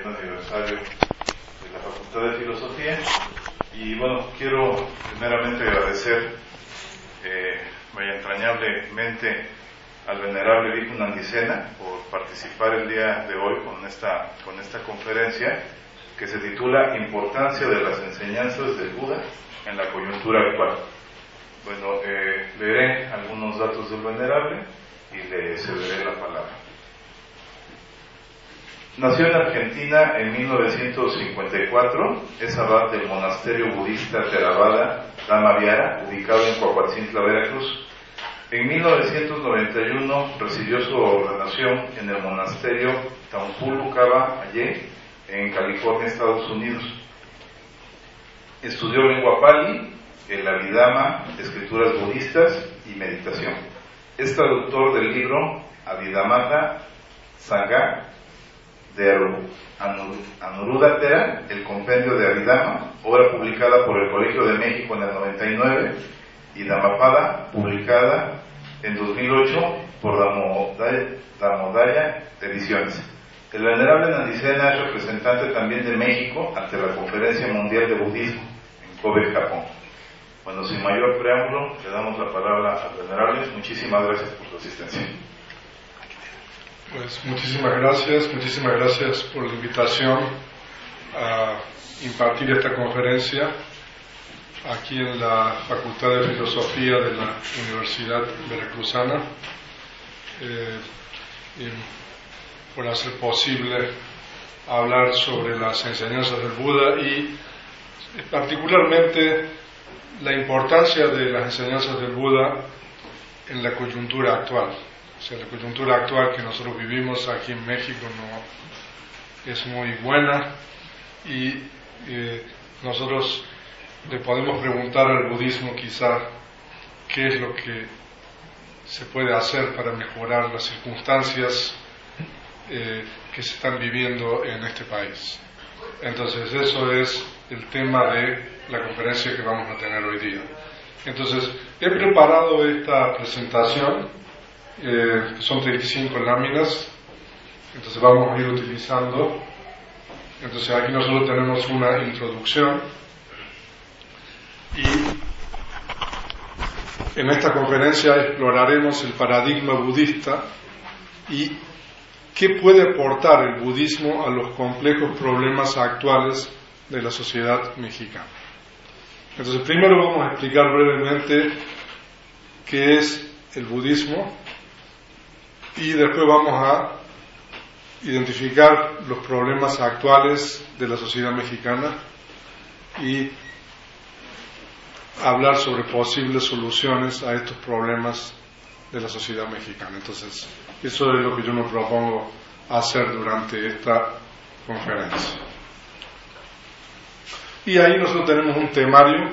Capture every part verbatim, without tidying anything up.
noventa aniversario de la Facultad de Filosofía. Y bueno, quiero primeramente agradecer eh, muy entrañablemente al venerable Bhikkhu Nandisena por participar el día de hoy con esta, con esta conferencia que se titula Importancia de las enseñanzas del Buda en la coyuntura actual. Bueno, eh, leeré algunos datos del venerable y le cederé la palabra. Nació en Argentina en mil novecientos cincuenta y cuatro, es abad del monasterio budista Theravada Dhammaviara, ubicado en Coahuilcintla, Veracruz. En mil novecientos noventa y uno recibió su ordenación en el monasterio Tampulu Kaba Ayé, en California, Estados Unidos. Estudió lengua pali, el Abhidhamma, escrituras budistas y meditación. Es traductor del libro Abhidhamma Sangha de Anuruddha, el compendio de Abhidhamma, obra publicada por el Colegio de México en el noventa y nueve, y Dhammapada, publicada en dos mil ocho por Dhamodaya, Dhamodaya Ediciones. El venerable Nandisena es representante también de México ante la Conferencia Mundial de Budismo en Kobe, Japón. Bueno, sin mayor preámbulo, le damos la palabra al venerable. Muchísimas gracias por su asistencia. Pues muchísimas gracias, muchísimas gracias por la invitación a impartir esta conferencia aquí en la Facultad de Filosofía de la Universidad Veracruzana, eh, y por hacer posible hablar sobre las enseñanzas del Buda y particularmente la importancia de las enseñanzas del Buda en la coyuntura actual. O sea, la coyuntura actual que nosotros vivimos aquí en México no es muy buena y eh, nosotros le podemos preguntar al budismo quizá qué es lo que se puede hacer para mejorar las circunstancias eh, que se están viviendo en este país. Entonces eso es el tema de la conferencia que vamos a tener hoy día. Entonces he preparado esta presentación. Eh, son treinta y cinco láminas, entonces vamos a ir utilizando. Entonces aquí nosotros tenemos una introducción y en esta conferencia exploraremos el paradigma budista y qué puede aportar el budismo a los complejos problemas actuales de la sociedad mexicana. Entonces primero vamos a explicar brevemente qué es el budismo y después vamos a identificar los problemas actuales de la sociedad mexicana y hablar sobre posibles soluciones a estos problemas de la sociedad mexicana. Entonces, eso es lo que yo me propongo hacer durante esta conferencia. Y ahí nosotros tenemos un temario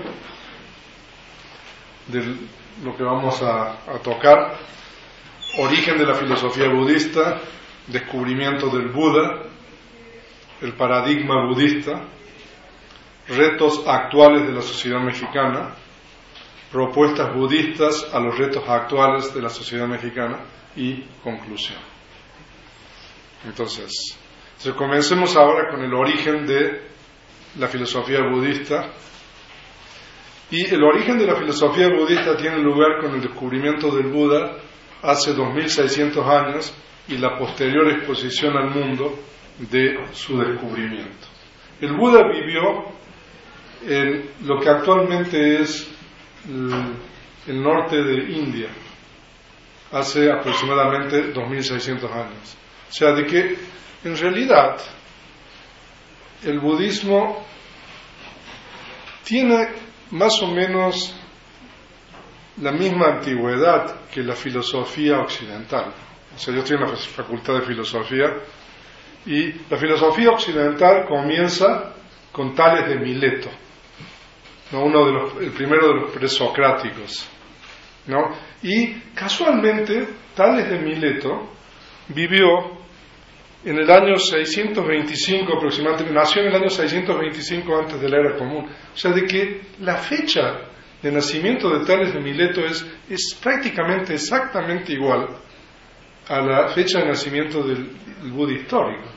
de lo que vamos a, a tocar: origen de la filosofía budista, descubrimiento del Buda, el paradigma budista, retos actuales de la sociedad mexicana, propuestas budistas a los retos actuales de la sociedad mexicana y conclusión. Entonces, entonces comencemos ahora con el origen de la filosofía budista. Y el origen de la filosofía budista tiene lugar con el descubrimiento del Buda hace dos mil seiscientos años y la posterior exposición al mundo de su descubrimiento. El Buda vivió en lo que actualmente es el, el norte de India hace aproximadamente dos mil seiscientos años. O sea, de que en realidad el budismo tiene más o menos la misma antigüedad que la filosofía occidental. O sea, yo estoy en la Facultad de Filosofía y la filosofía occidental comienza con Tales de Mileto, ¿no? Uno de los, el primero de los presocráticos, ¿no? Y casualmente Tales de Mileto vivió en el año seiscientos veinticinco aproximadamente, nació en el año seiscientos veinticinco antes de la era común. O sea, de que la fecha de nacimiento de Tales de Mileto es, es prácticamente exactamente igual a la fecha de nacimiento del, del Buda histórico.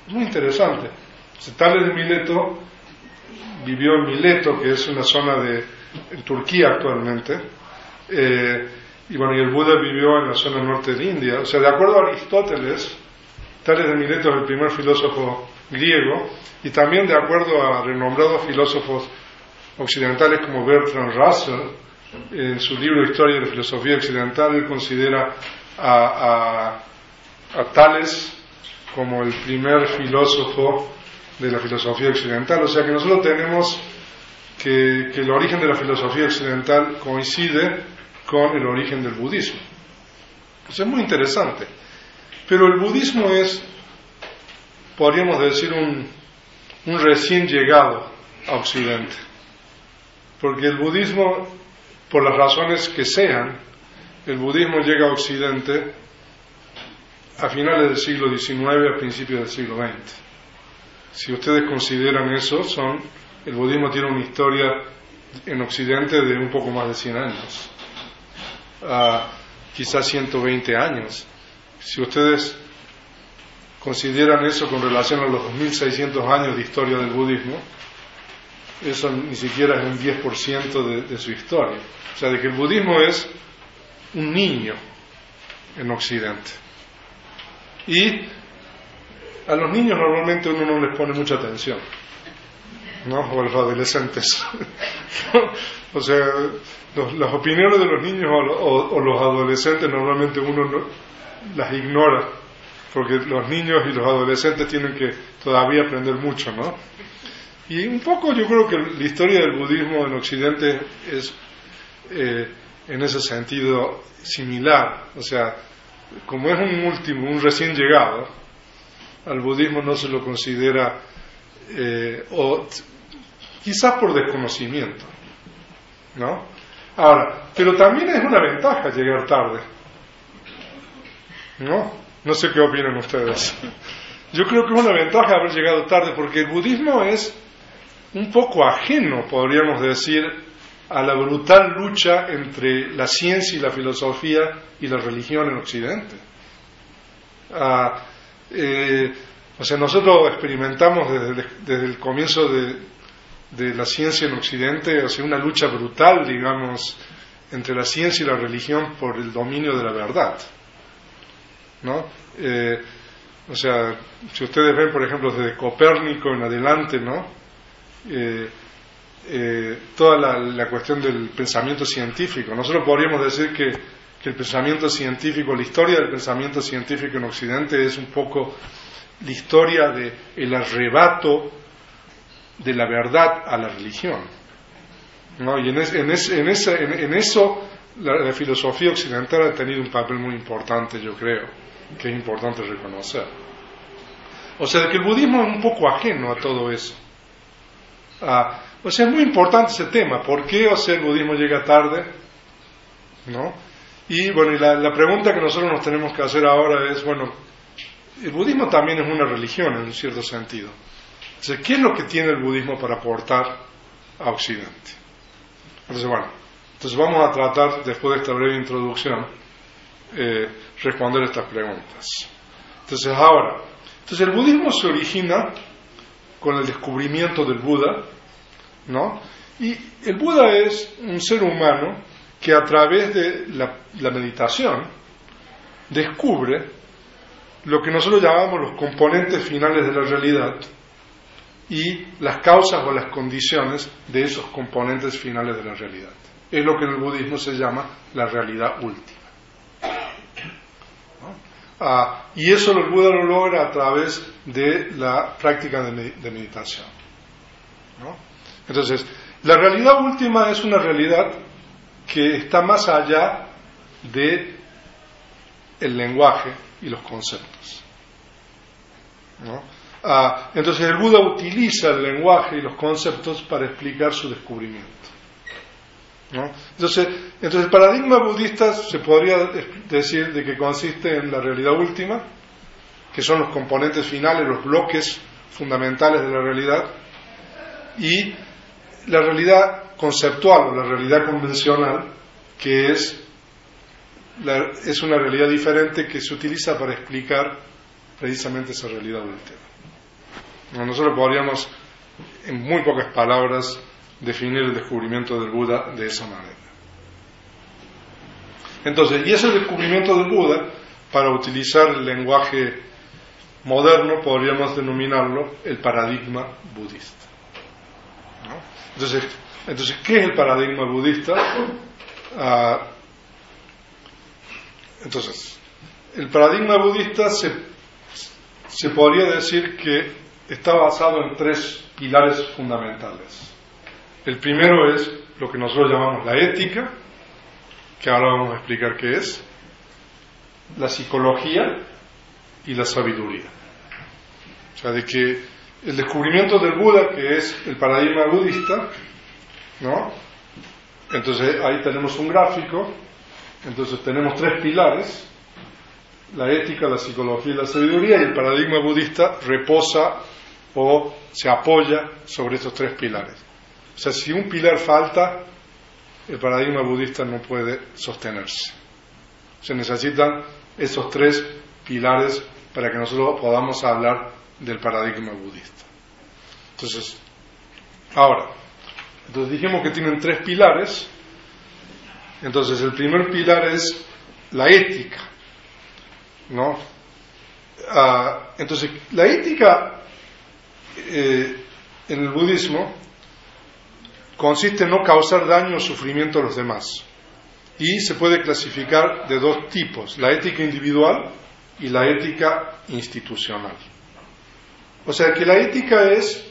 Muy interesante. Tales de Mileto vivió en Mileto, que es una zona de en Turquía actualmente, eh, y bueno, y el Buda vivió en la zona norte de India. O sea, de acuerdo a Aristóteles, Tales de Mileto es el primer filósofo griego, y también de acuerdo a renombrados filósofos occidentales como Bertrand Russell, en su libro Historia de la Filosofía Occidental, él considera a, a, a Tales como el primer filósofo de la filosofía occidental. O sea que nosotros tenemos que, que el origen de la filosofía occidental coincide con el origen del budismo. Eso es muy interesante. Pero el budismo es, podríamos decir, un, un recién llegado a Occidente. Porque el budismo, por las razones que sean, el budismo llega a Occidente a finales del siglo diecinueve, a principios del siglo veinte. Si ustedes consideran eso, son el budismo tiene una historia en Occidente de un poco más de cien años, uh, quizás ciento veinte años. Si ustedes consideran eso con relación a los dos mil seiscientos años de historia del budismo, eso ni siquiera es un diez por ciento de, de su historia. O sea, de que el budismo es un niño en Occidente. Y a los niños normalmente uno no les pone mucha atención, ¿no? O a los adolescentes. O sea, los, las opiniones de los niños o, o, o los adolescentes normalmente uno no, las ignora, porque los niños y los adolescentes tienen que todavía aprender mucho, ¿no? Y un poco yo creo que la historia del budismo en Occidente es eh, en ese sentido similar. O sea, como es un último, un recién llegado, al budismo no se lo considera, eh, o quizás por desconocimiento, ¿no? Ahora, pero también es una ventaja llegar tarde, ¿no? No sé qué opinan ustedes. Yo creo que es una ventaja haber llegado tarde, porque el budismo es un poco ajeno, podríamos decir, a la brutal lucha entre la ciencia y la filosofía y la religión en Occidente. Ah, eh, o sea, nosotros experimentamos desde, desde el comienzo de, de la ciencia en Occidente, o sea, una lucha brutal, digamos, entre la ciencia y la religión por el dominio de la verdad, ¿no? Eh, o sea, si ustedes ven, por ejemplo, desde Copérnico en adelante, ¿no? Eh, eh, toda la, la cuestión del pensamiento científico. Nosotros podríamos decir que, que el pensamiento científico, la historia del pensamiento científico en Occidente es un poco la historia de el arrebato de la verdad a la religión, ¿no? Y en, es, en, es, en, esa, en, en eso la, la filosofía occidental ha tenido un papel muy importante, yo creo, que es importante reconocer. O sea, que el budismo es un poco ajeno a todo eso. Ah, o sea, es muy importante ese tema. ¿Por qué, o sea, el budismo llega tarde? ¿No? Y bueno, y la, la pregunta que nosotros nos tenemos que hacer ahora es, bueno, el budismo también es una religión en un cierto sentido. Entonces, ¿qué es lo que tiene el budismo para aportar a Occidente? Entonces, bueno, entonces vamos a tratar, después de esta breve introducción, eh, responder estas preguntas. Entonces, ahora, entonces el budismo se origina con el descubrimiento del Buda, ¿no? Y el Buda es un ser humano que a través de la, la meditación descubre lo que nosotros llamamos los componentes finales de la realidad y las causas o las condiciones de esos componentes finales de la realidad. Es lo que en el budismo se llama la realidad última, ¿no? Ah, y eso el Buda lo logra a través de la práctica de, de meditación, ¿no? Entonces, la realidad última es una realidad que está más allá de el lenguaje y los conceptos, ¿no? Ah, entonces el Buda utiliza el lenguaje y los conceptos para explicar su descubrimiento, ¿no? Entonces, entonces el paradigma budista se podría decir de que consiste en la realidad última, que son los componentes finales, los bloques fundamentales de la realidad, y la realidad conceptual o la realidad convencional, que es, la, es una realidad diferente que se utiliza para explicar precisamente esa realidad última. Nosotros podríamos, en muy pocas palabras, definir el descubrimiento del Buda de esa manera. Entonces, y ese descubrimiento del Buda, para utilizar el lenguaje moderno, podríamos denominarlo el paradigma budista, ¿no? Entonces, entonces, ¿qué es el paradigma budista? Uh, entonces, el paradigma budista se, se podría decir que está basado en tres pilares fundamentales. El primero es lo que nosotros llamamos la ética, que ahora vamos a explicar qué es, la psicología y la sabiduría. O sea, de que el descubrimiento del Buda, que es el paradigma budista, ¿no? Entonces ahí tenemos un gráfico, entonces tenemos tres pilares, la ética, la psicología y la sabiduría, y el paradigma budista reposa o se apoya sobre estos tres pilares. O sea, si un pilar falta, el paradigma budista no puede sostenerse. Se necesitan esos tres pilares para que nosotros podamos hablar del paradigma budista. Entonces, ahora, entonces dijimos que tienen tres pilares. Entonces, el primer pilar es la ética, ¿no? Ah, entonces, la ética eh, en el budismo consiste en no causar daño o sufrimiento a los demás. Y se puede clasificar de dos tipos, la ética individual y la ética institucional. O sea que la ética es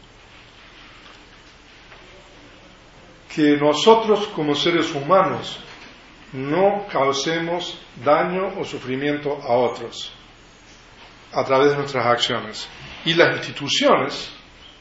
que nosotros como seres humanos no causemos daño o sufrimiento a otros a través de nuestras acciones. Y las instituciones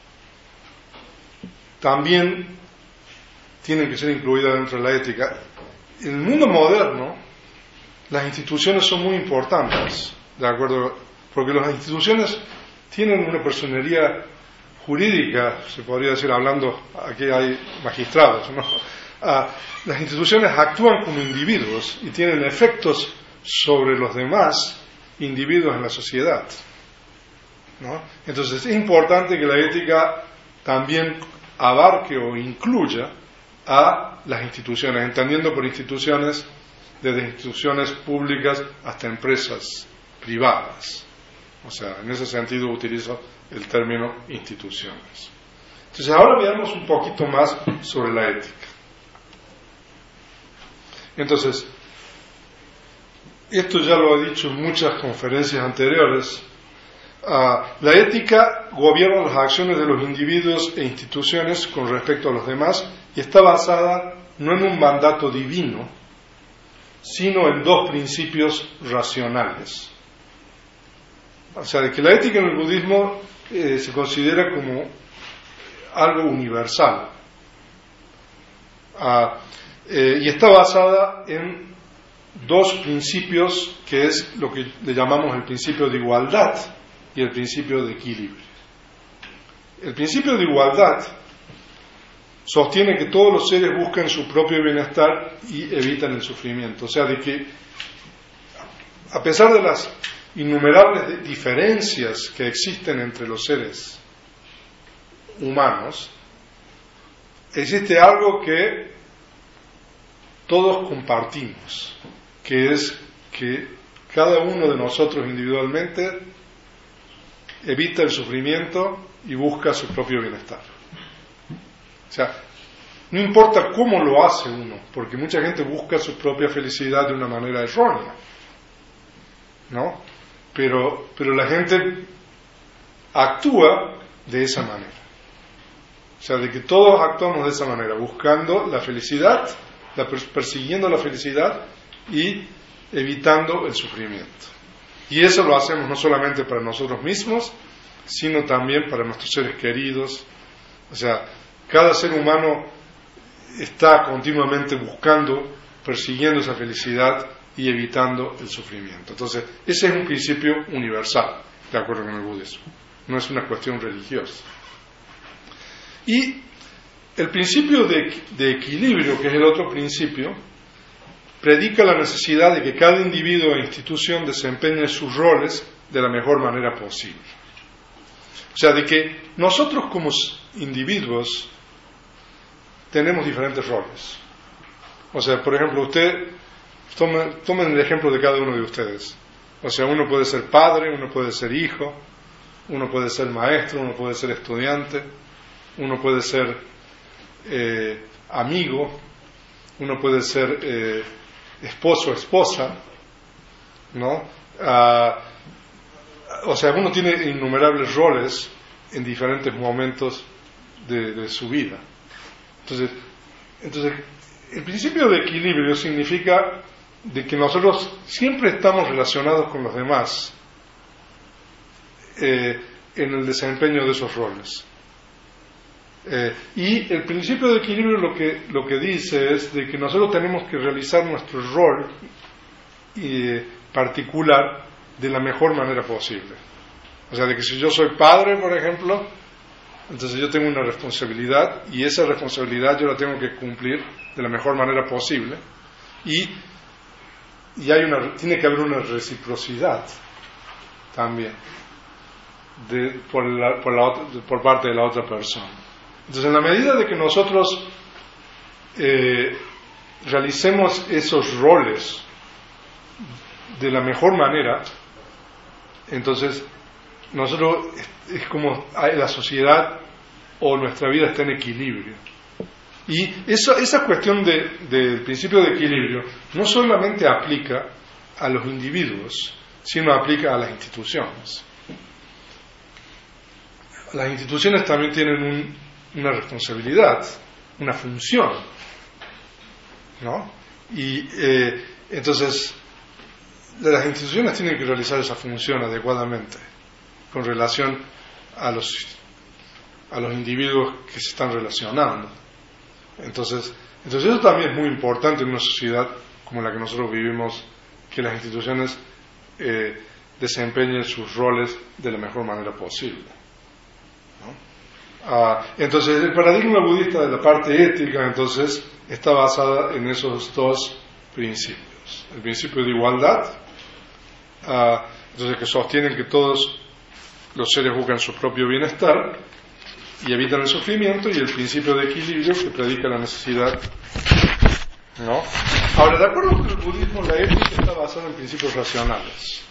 también tienen que ser incluidas dentro de la ética. En el mundo moderno, las instituciones son muy importantes, ¿de acuerdo? Porque las instituciones tienen una personería jurídica, se podría decir, hablando, aquí hay magistrados, ¿no? Ah, las instituciones actúan como individuos y tienen efectos sobre los demás individuos en la sociedad, ¿no? Entonces es importante que la ética también abarque o incluya a las instituciones, entendiendo por instituciones desde instituciones públicas hasta empresas privadas. O sea, en ese sentido utilizo el término instituciones. Entonces ahora veamos un poquito más sobre la ética. Entonces, esto ya lo he dicho en muchas conferencias anteriores. Uh, la ética gobierna las acciones de los individuos e instituciones con respecto a los demás y está basada no en un mandato divino, sino en dos principios racionales. O sea, de que la ética en el budismo eh, se considera como algo universal. Uh, eh, y está basada en dos principios, que es lo que le llamamos el principio de igualdad y el principio de equilibrio. El principio de igualdad sostiene que todos los seres buscan su propio bienestar y evitan el sufrimiento. O sea, de que a pesar de las innumerables diferencias que existen entre los seres humanos, existe algo que todos compartimos, que es que cada uno de nosotros individualmente evita el sufrimiento y busca su propio bienestar. O sea, no importa cómo lo hace uno, porque mucha gente busca su propia felicidad de una manera errónea, ¿no? Pero, pero la gente actúa de esa manera. O sea, de que todos actuamos de esa manera, buscando la felicidad, la, persiguiendo la felicidad y evitando el sufrimiento. Y eso lo hacemos no solamente para nosotros mismos, sino también para nuestros seres queridos. O sea, cada ser humano está continuamente buscando, persiguiendo esa felicidad y evitando el sufrimiento. Entonces, ese es un principio universal, de acuerdo con el budismo. No es una cuestión religiosa. Y el principio de, de equilibrio, que es el otro principio, predica la necesidad de que cada individuo e institución desempeñe sus roles de la mejor manera posible. O sea, de que nosotros como individuos tenemos diferentes roles. O sea, por ejemplo, usted, tomen, tomen el ejemplo de cada uno de ustedes. O sea, uno puede ser padre, uno puede ser hijo, uno puede ser maestro, uno puede ser estudiante, uno puede ser eh, amigo, uno puede ser eh, esposo o esposa, ¿no? Ah, o sea, uno tiene innumerables roles en diferentes momentos de, de su vida. Entonces, entonces, el principio de equilibrio significa de que nosotros siempre estamos relacionados con los demás eh, en el desempeño de esos roles. Eh, y el principio de equilibrio lo que, lo que dice es de que nosotros tenemos que realizar nuestro rol eh, particular de la mejor manera posible. O sea, de que si yo soy padre, por ejemplo, entonces yo tengo una responsabilidad y esa responsabilidad yo la tengo que cumplir de la mejor manera posible y, y hay una, tiene que haber una reciprocidad también de, por, la, por, la otra, por parte de la otra persona. Entonces, en la medida de que nosotros eh, realicemos esos roles de la mejor manera, entonces nosotros es como la sociedad o nuestra vida está en equilibrio. Y esa, esa cuestión de, del principio de equilibrio no solamente aplica a los individuos, sino aplica a las instituciones. Las instituciones también tienen un, una responsabilidad, una función, ¿no? Y eh, entonces las instituciones tienen que realizar esa función adecuadamente con relación a los a los individuos que se están relacionando. Entonces, entonces eso también es muy importante en una sociedad como la que nosotros vivimos, que las instituciones eh, desempeñen sus roles de la mejor manera posible, ¿no? Ah, entonces el paradigma budista de la parte ética entonces está basada en esos dos principios: el principio de igualdad, ah, entonces que sostienen que todos los seres buscan su propio bienestar y evitan el sufrimiento, y el principio de equilibrio que predica la necesidad, ¿no? Ahora, de acuerdo con el budismo, la ética está basada en principios racionales,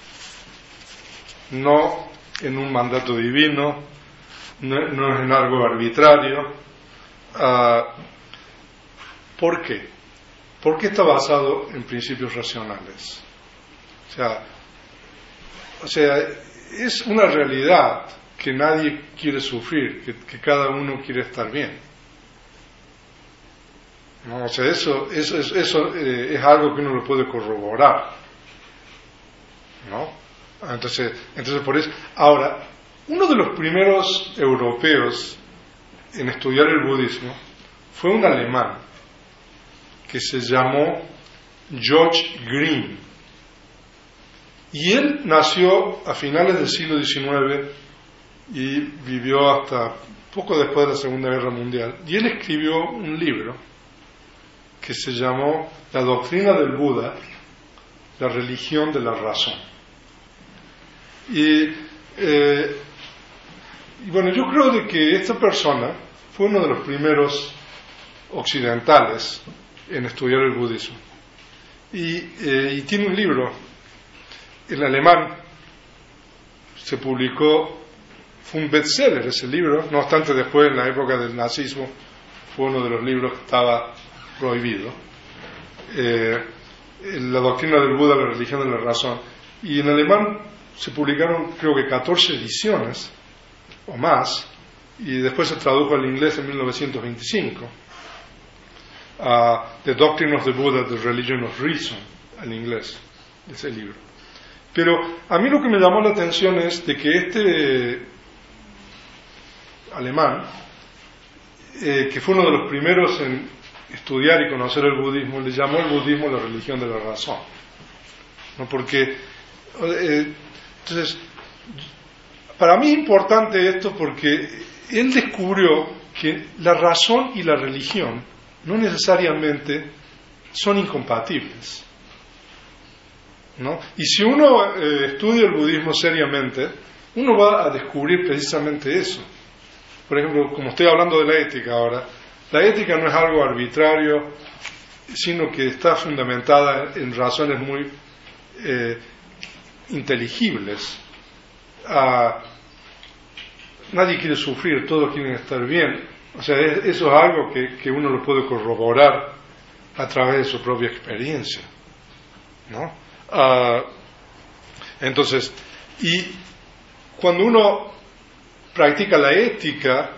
no en un mandato divino, no, no es en algo arbitrario. Uh, ¿Por qué? ¿Por qué está basado en principios racionales? O sea, o sea, es una realidad que nadie quiere sufrir, que, que cada uno quiere estar bien, ¿no? O sea, eso, eso, eso, eso eh, es algo que uno lo puede corroborar, ¿no? Entonces, entonces por eso. Ahora, uno de los primeros europeos en estudiar el budismo fue un alemán que se llamó George Green, y él nació a finales del siglo diecinueve y vivió hasta poco después de la Segunda Guerra Mundial, y él escribió un libro que se llamó La doctrina del Buda, la religión de la razón. Y, eh, y bueno, yo creo de que esta persona fue uno de los primeros occidentales en estudiar el budismo, y, eh, y tiene un libro en alemán, se publicó. Fue un bestseller ese libro, no obstante después, en la época del nazismo, fue uno de los libros que estaba prohibido. Eh, la doctrina del Buda, la religión de la razón. Y en alemán se publicaron creo que catorce ediciones o más, y después se tradujo al inglés en mil novecientos veinticinco. Uh, The Doctrine of the Buddha, The Religion of Reason, al inglés, ese libro. Pero a mí lo que me llamó la atención es de que este alemán, eh, que fue uno de los primeros en estudiar y conocer el budismo, le llamó el budismo la religión de la razón, ¿no? Porque eh, entonces para mí es importante esto, porque él descubrió que la razón y la religión no necesariamente son incompatibles, ¿no? Y si uno eh, estudia el budismo seriamente, uno va a descubrir precisamente eso. Por ejemplo, como estoy hablando de la ética ahora, la ética no es algo arbitrario, sino que está fundamentada en razones muy eh, inteligibles. Ah, nadie quiere sufrir, todos quieren estar bien. O sea, es, eso es algo que, que uno lo puede corroborar a través de su propia experiencia, ¿no? Ah, entonces, y cuando uno practica la ética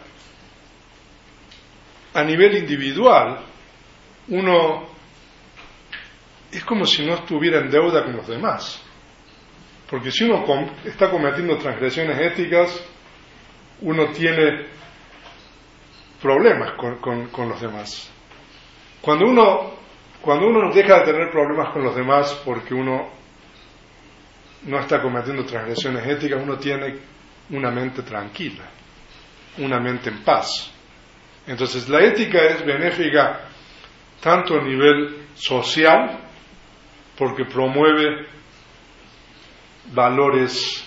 a nivel individual, uno es como si no estuviera en deuda con los demás, porque si uno com- está cometiendo transgresiones éticas, uno tiene problemas con, con, con los demás. Cuando uno, cuando uno deja de tener problemas con los demás porque uno no está cometiendo transgresiones éticas, uno tiene una mente tranquila, una mente en paz. Entonces la ética es benéfica tanto a nivel social, porque promueve valores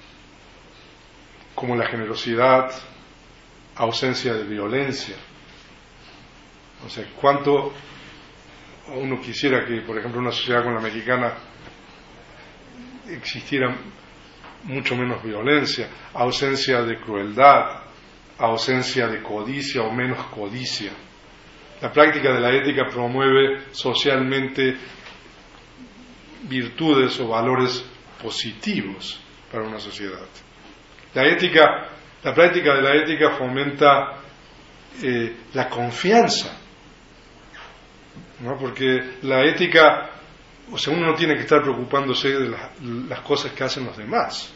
como la generosidad, ausencia de violencia. O sea, cuánto uno quisiera que, por ejemplo, una sociedad como la mexicana existiera mucho menos violencia, ausencia de crueldad, ausencia de codicia o menos codicia. La práctica de la ética promueve socialmente virtudes o valores positivos para una sociedad. La ética, la práctica de la ética fomenta eh, la confianza, ¿no? Porque la ética, o sea, uno no tiene que estar preocupándose de la, las cosas que hacen los demás.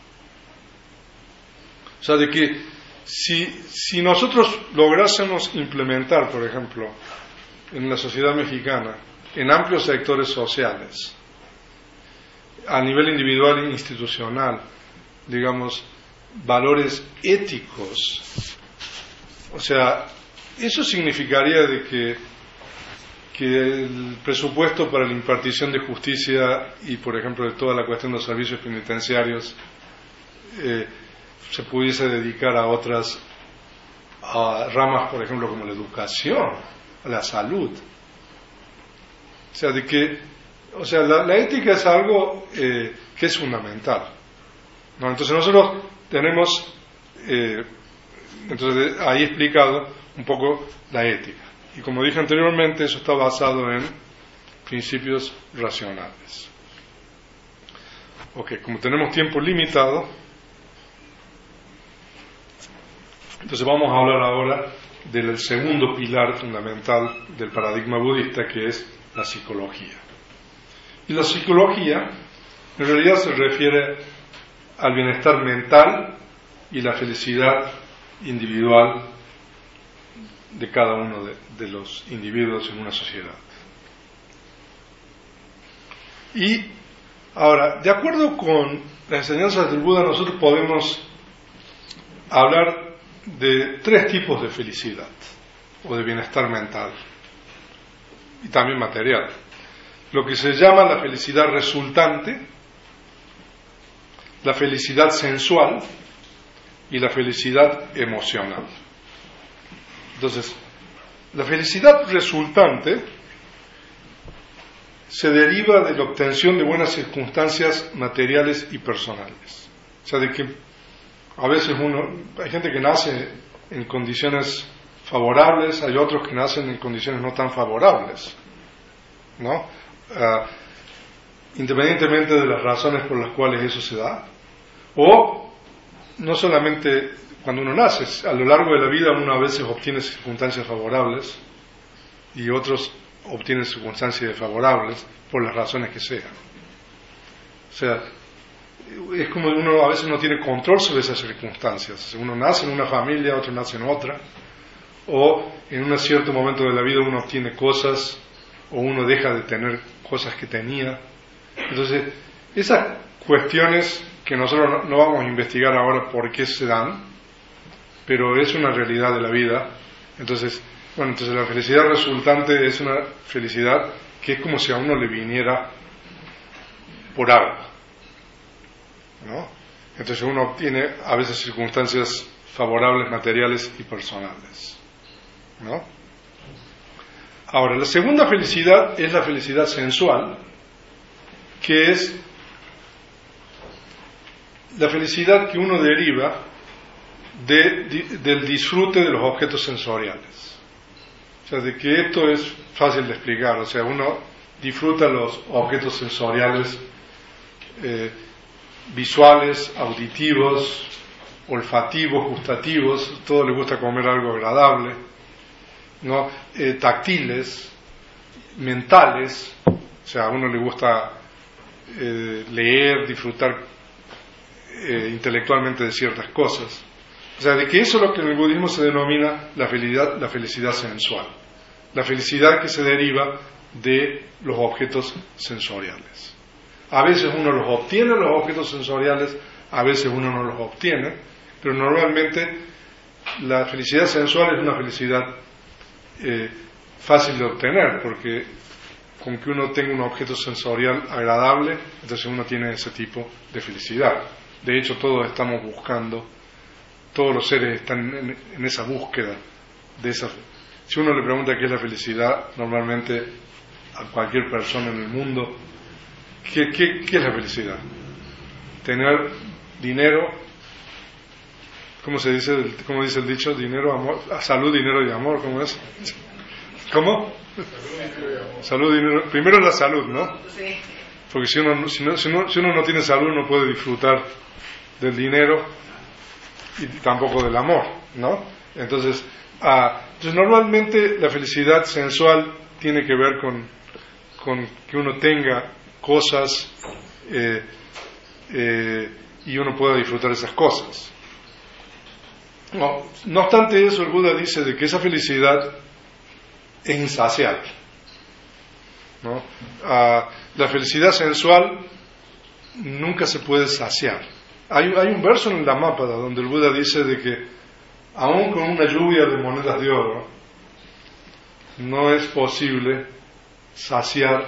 O sea, de que si, si nosotros lográsemos implementar, por ejemplo, en la sociedad mexicana, en amplios sectores sociales, a nivel individual e institucional, digamos, valores éticos, o sea, eso significaría de que, que el presupuesto para la impartición de justicia y, por ejemplo, de toda la cuestión de los servicios penitenciarios eh, se pudiese dedicar a otras a ramas, por ejemplo, como la educación, a la salud. O sea, de que, o sea, la, la ética es algo eh, que es fundamental, ¿no? Entonces nosotros tenemos, eh, entonces ahí explicado un poco la ética. Y como dije anteriormente, eso está basado en principios racionales. Ok, como tenemos tiempo limitado, entonces vamos a hablar ahora del segundo pilar fundamental del paradigma budista, que es la psicología. Y la psicología en realidad se refiere al bienestar mental y la felicidad individual de cada uno de, de los individuos en una sociedad. Y ahora, de acuerdo con las enseñanzas del Buda, nosotros podemos hablar de tres tipos de felicidad o de bienestar mental y también material. Lo que se llama la felicidad resultante, la felicidad sensual y la felicidad emocional. Entonces, la felicidad resultante se deriva de la obtención de buenas circunstancias materiales y personales. O sea, de que a veces uno, hay gente que nace en condiciones favorables, hay otros que nacen en condiciones no tan favorables, ¿no? Uh, independientemente de las razones por las cuales eso se da, o no solamente cuando uno nace, a lo largo de la vida uno a veces obtiene circunstancias favorables y otros obtienen circunstancias desfavorables por las razones que sean. O sea, es como uno a veces no tiene control sobre esas circunstancias. Uno nace en una familia, otro nace en otra, o en un cierto momento de la vida uno obtiene cosas o uno deja de tener cosas que tenía. Entonces, esas cuestiones que nosotros no, no vamos a investigar ahora por qué se dan, pero es una realidad de la vida. Entonces, bueno, entonces la felicidad resultante es una felicidad que es como si a uno le viniera por algo, ¿no? Entonces uno obtiene a veces circunstancias favorables, materiales y personales, ¿no? Ahora, la segunda felicidad es la felicidad sensual, que es la felicidad que uno deriva de, de, del disfrute de los objetos sensoriales. O sea, de que esto es fácil de explicar. O sea, uno disfruta los objetos sensoriales eh, visuales, auditivos, olfativos, gustativos. Todo le gusta comer algo agradable, ¿no? Eh, táctiles, mentales. O sea, a uno le gusta eh, leer, disfrutar Eh, intelectualmente de ciertas cosas. O sea, de que eso es lo que en el budismo se denomina la felicidad, la felicidad sensual, la felicidad que se deriva de los objetos sensoriales. A veces uno los obtiene, los objetos sensoriales, a veces uno no los obtiene, pero normalmente la felicidad sensual es una felicidad eh, fácil de obtener, porque con que uno tenga un objeto sensorial agradable, entonces uno tiene ese tipo de felicidad. De hecho, todos estamos buscando, todos los seres están en, en esa búsqueda de esa. Si uno le pregunta qué es la felicidad, normalmente a cualquier persona en el mundo, ¿qué, qué, qué es la felicidad? Tener dinero, ¿cómo se dice? ¿Cómo dice el dicho? Dinero, amor, salud, dinero y amor, ¿cómo es? ¿Cómo? Salud, dinero. Primero la salud, ¿no? Sí. Porque si uno, si, no, si, no, si uno no tiene salud, no puede disfrutar del dinero y tampoco del amor, ¿no? Entonces, ah, entonces normalmente la felicidad sensual tiene que ver con, con que uno tenga cosas eh, eh, y uno pueda disfrutar esas cosas. No, no obstante eso, el Buda dice de que esa felicidad es insaciable, ¿no? Ah, la felicidad sensual nunca se puede saciar. Hay, hay un verso en la Dhammapada donde el Buda dice de que aún con una lluvia de monedas de oro no es posible saciar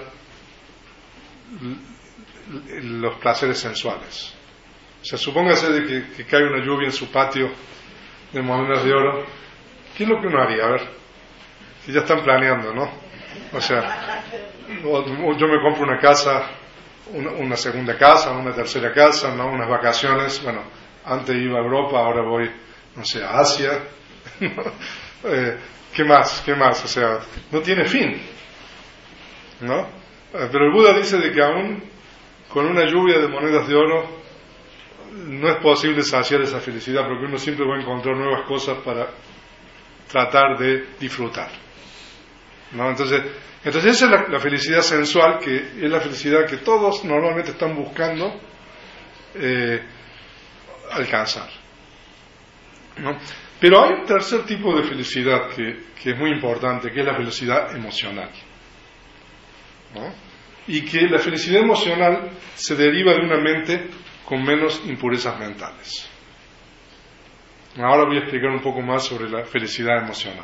los placeres sensuales. O sea, supóngase de que, que cae una lluvia en su patio de monedas de oro. ¿Qué es lo que uno haría? A ver, si ya están planeando, ¿no? O sea, yo me compro una casa, una, una segunda casa, una tercera casa, ¿no? Unas vacaciones. Bueno, antes iba a Europa, ahora voy, no sé, a Asia. eh, ¿Qué más? ¿Qué más? O sea, no tiene fin, ¿no? Eh, pero el Buda dice de que aún con una lluvia de monedas de oro no es posible saciar esa felicidad, porque uno siempre va a encontrar nuevas cosas para tratar de disfrutar, ¿no? Entonces, entonces esa es la, la felicidad sensual, que es la felicidad que todos normalmente están buscando eh, alcanzar, ¿no? Pero hay un tercer tipo de felicidad que, que es muy importante, que es la felicidad emocional, ¿no? Y que la felicidad emocional se deriva de una mente con menos impurezas mentales. Ahora voy a explicar un poco más sobre la felicidad emocional,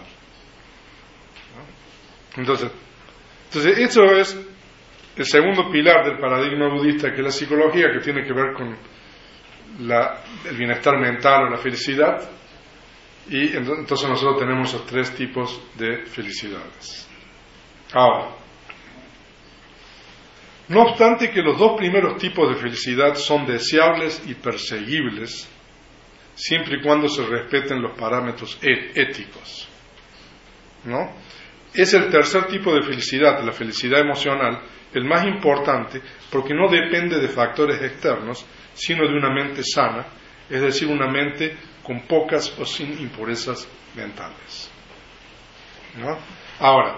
¿no? Entonces, entonces, esto es el segundo pilar del paradigma budista, que es la psicología, que tiene que ver con la, el bienestar mental o la felicidad. Y entonces nosotros tenemos esos tres tipos de felicidades. Ahora, no obstante que los dos primeros tipos de felicidad son deseables y perseguibles, siempre y cuando se respeten los parámetros éticos, ¿no? Es el tercer tipo de felicidad, la felicidad emocional, el más importante, porque no depende de factores externos, sino de una mente sana, es decir, una mente con pocas o sin impurezas mentales, ¿no? Ahora,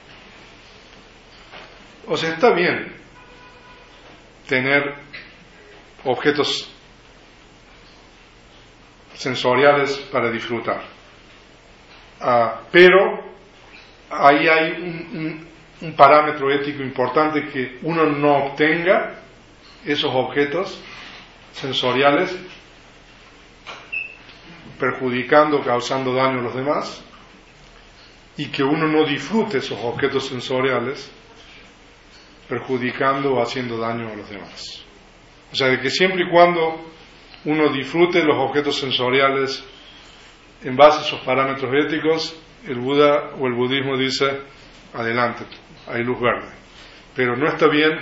o sea, está bien tener objetos sensoriales para disfrutar, uh, pero ahí hay un, un, un parámetro ético importante, que uno no obtenga esos objetos sensoriales perjudicando, causando daño a los demás, y que uno no disfrute esos objetos sensoriales perjudicando o haciendo daño a los demás. O sea, de que siempre y cuando uno disfrute los objetos sensoriales en base a esos parámetros éticos, el Buda o el budismo dice, adelante, hay luz verde. Pero no está bien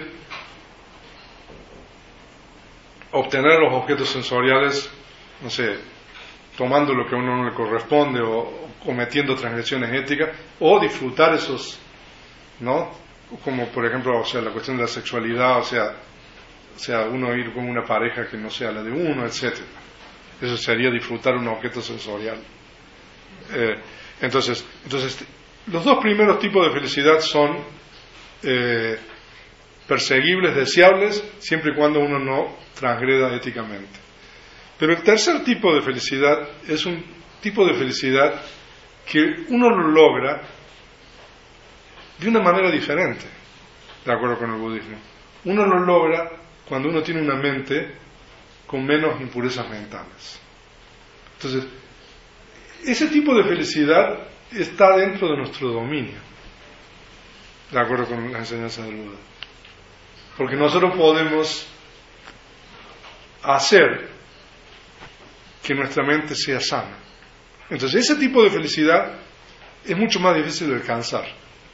obtener los objetos sensoriales, no sé, tomando lo que a uno no le corresponde o cometiendo transgresiones éticas, o disfrutar esos, ¿no? Como por ejemplo, o sea, la cuestión de la sexualidad, o sea, o sea, uno ir con una pareja que no sea la de uno, etcétera. Eso sería disfrutar un objeto sensorial. Eh, entonces, entonces, los dos primeros tipos de felicidad son eh, perseguibles, deseables, siempre y cuando uno no transgreda éticamente. Pero el tercer tipo de felicidad es un tipo de felicidad que uno lo logra de una manera diferente, de acuerdo con el budismo. Uno lo logra cuando uno tiene una mente con menos impurezas mentales. Entonces, ese tipo de felicidad está dentro de nuestro dominio, de acuerdo con las enseñanzas del Buda. Porque nosotros podemos hacer que nuestra mente sea sana. Entonces, ese tipo de felicidad es mucho más difícil de alcanzar,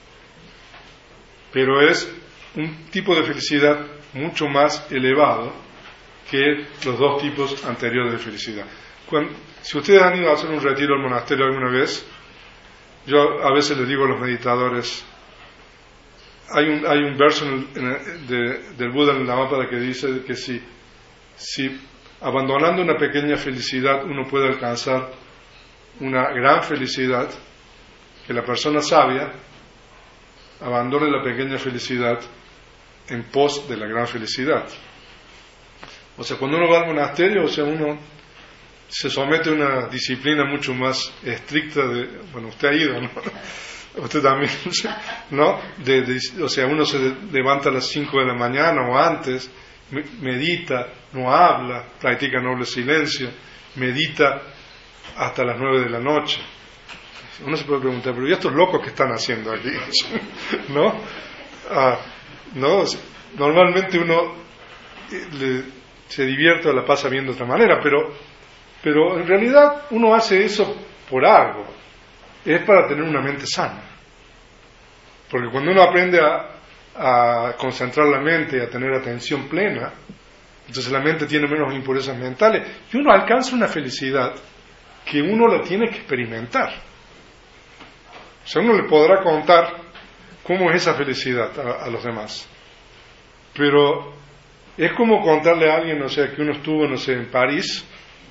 pero es un tipo de felicidad mucho más elevado que los dos tipos anteriores de felicidad. Cuando, si ustedes han ido a hacer un retiro al monasterio alguna vez, yo a veces les digo a los meditadores, hay un, hay un verso en el, en el, de, del Buda en la Lámpara que dice que si, si abandonando una pequeña felicidad uno puede alcanzar una gran felicidad, que la persona sabia abandone la pequeña felicidad en pos de la gran felicidad. O sea, cuando uno va al monasterio, o sea, uno se somete a una disciplina mucho más estricta de, bueno, usted ha ido, ¿no? Usted también, ¿no? De, de, o sea, uno se levanta a las cinco de la mañana o antes, medita, no habla, practica noble silencio, medita hasta las nueve de la noche. Uno se puede preguntar, pero ¿y estos locos qué están haciendo aquí? ¿No? Ah, no, normalmente uno le, se divierte o la pasa bien de otra manera, pero, pero en realidad uno hace eso por algo, es para tener una mente sana. Porque cuando uno aprende a, a concentrar la mente y a tener atención plena, entonces la mente tiene menos impurezas mentales y uno alcanza una felicidad que uno la tiene que experimentar. O sea, uno le podrá contar cómo es esa felicidad a, a los demás, pero es como contarle a alguien, o sea, que uno estuvo, no sé, en París,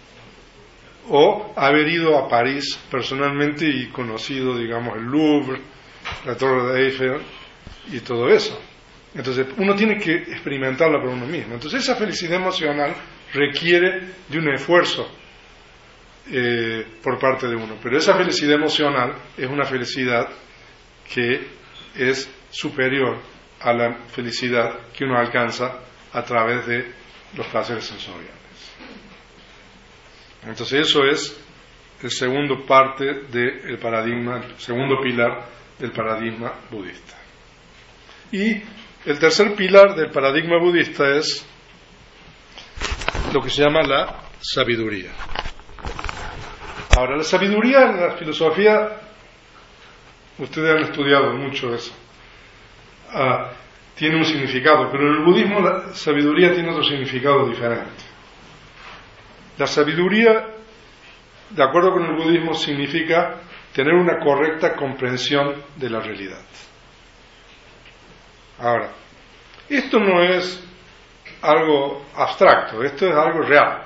o haber ido a París personalmente y conocido, digamos, el Louvre, la Torre de Eiffel y todo eso. Entonces uno tiene que experimentarla por uno mismo. Entonces esa felicidad emocional requiere de un esfuerzo eh, por parte de uno, pero esa felicidad emocional es una felicidad que es superior a la felicidad que uno alcanza a través de los placeres sensoriales. Entonces eso es el segundo parte del paradigma, el segundo pilar del paradigma budista. Y el tercer pilar del paradigma budista es lo que se llama la sabiduría. Ahora, la sabiduría en la filosofía, ustedes han estudiado mucho eso, uh, tiene un significado, pero en el budismo la sabiduría tiene otro significado diferente. La sabiduría, de acuerdo con el budismo, significa tener una correcta comprensión de la realidad. Ahora, esto no es algo abstracto, esto es algo real.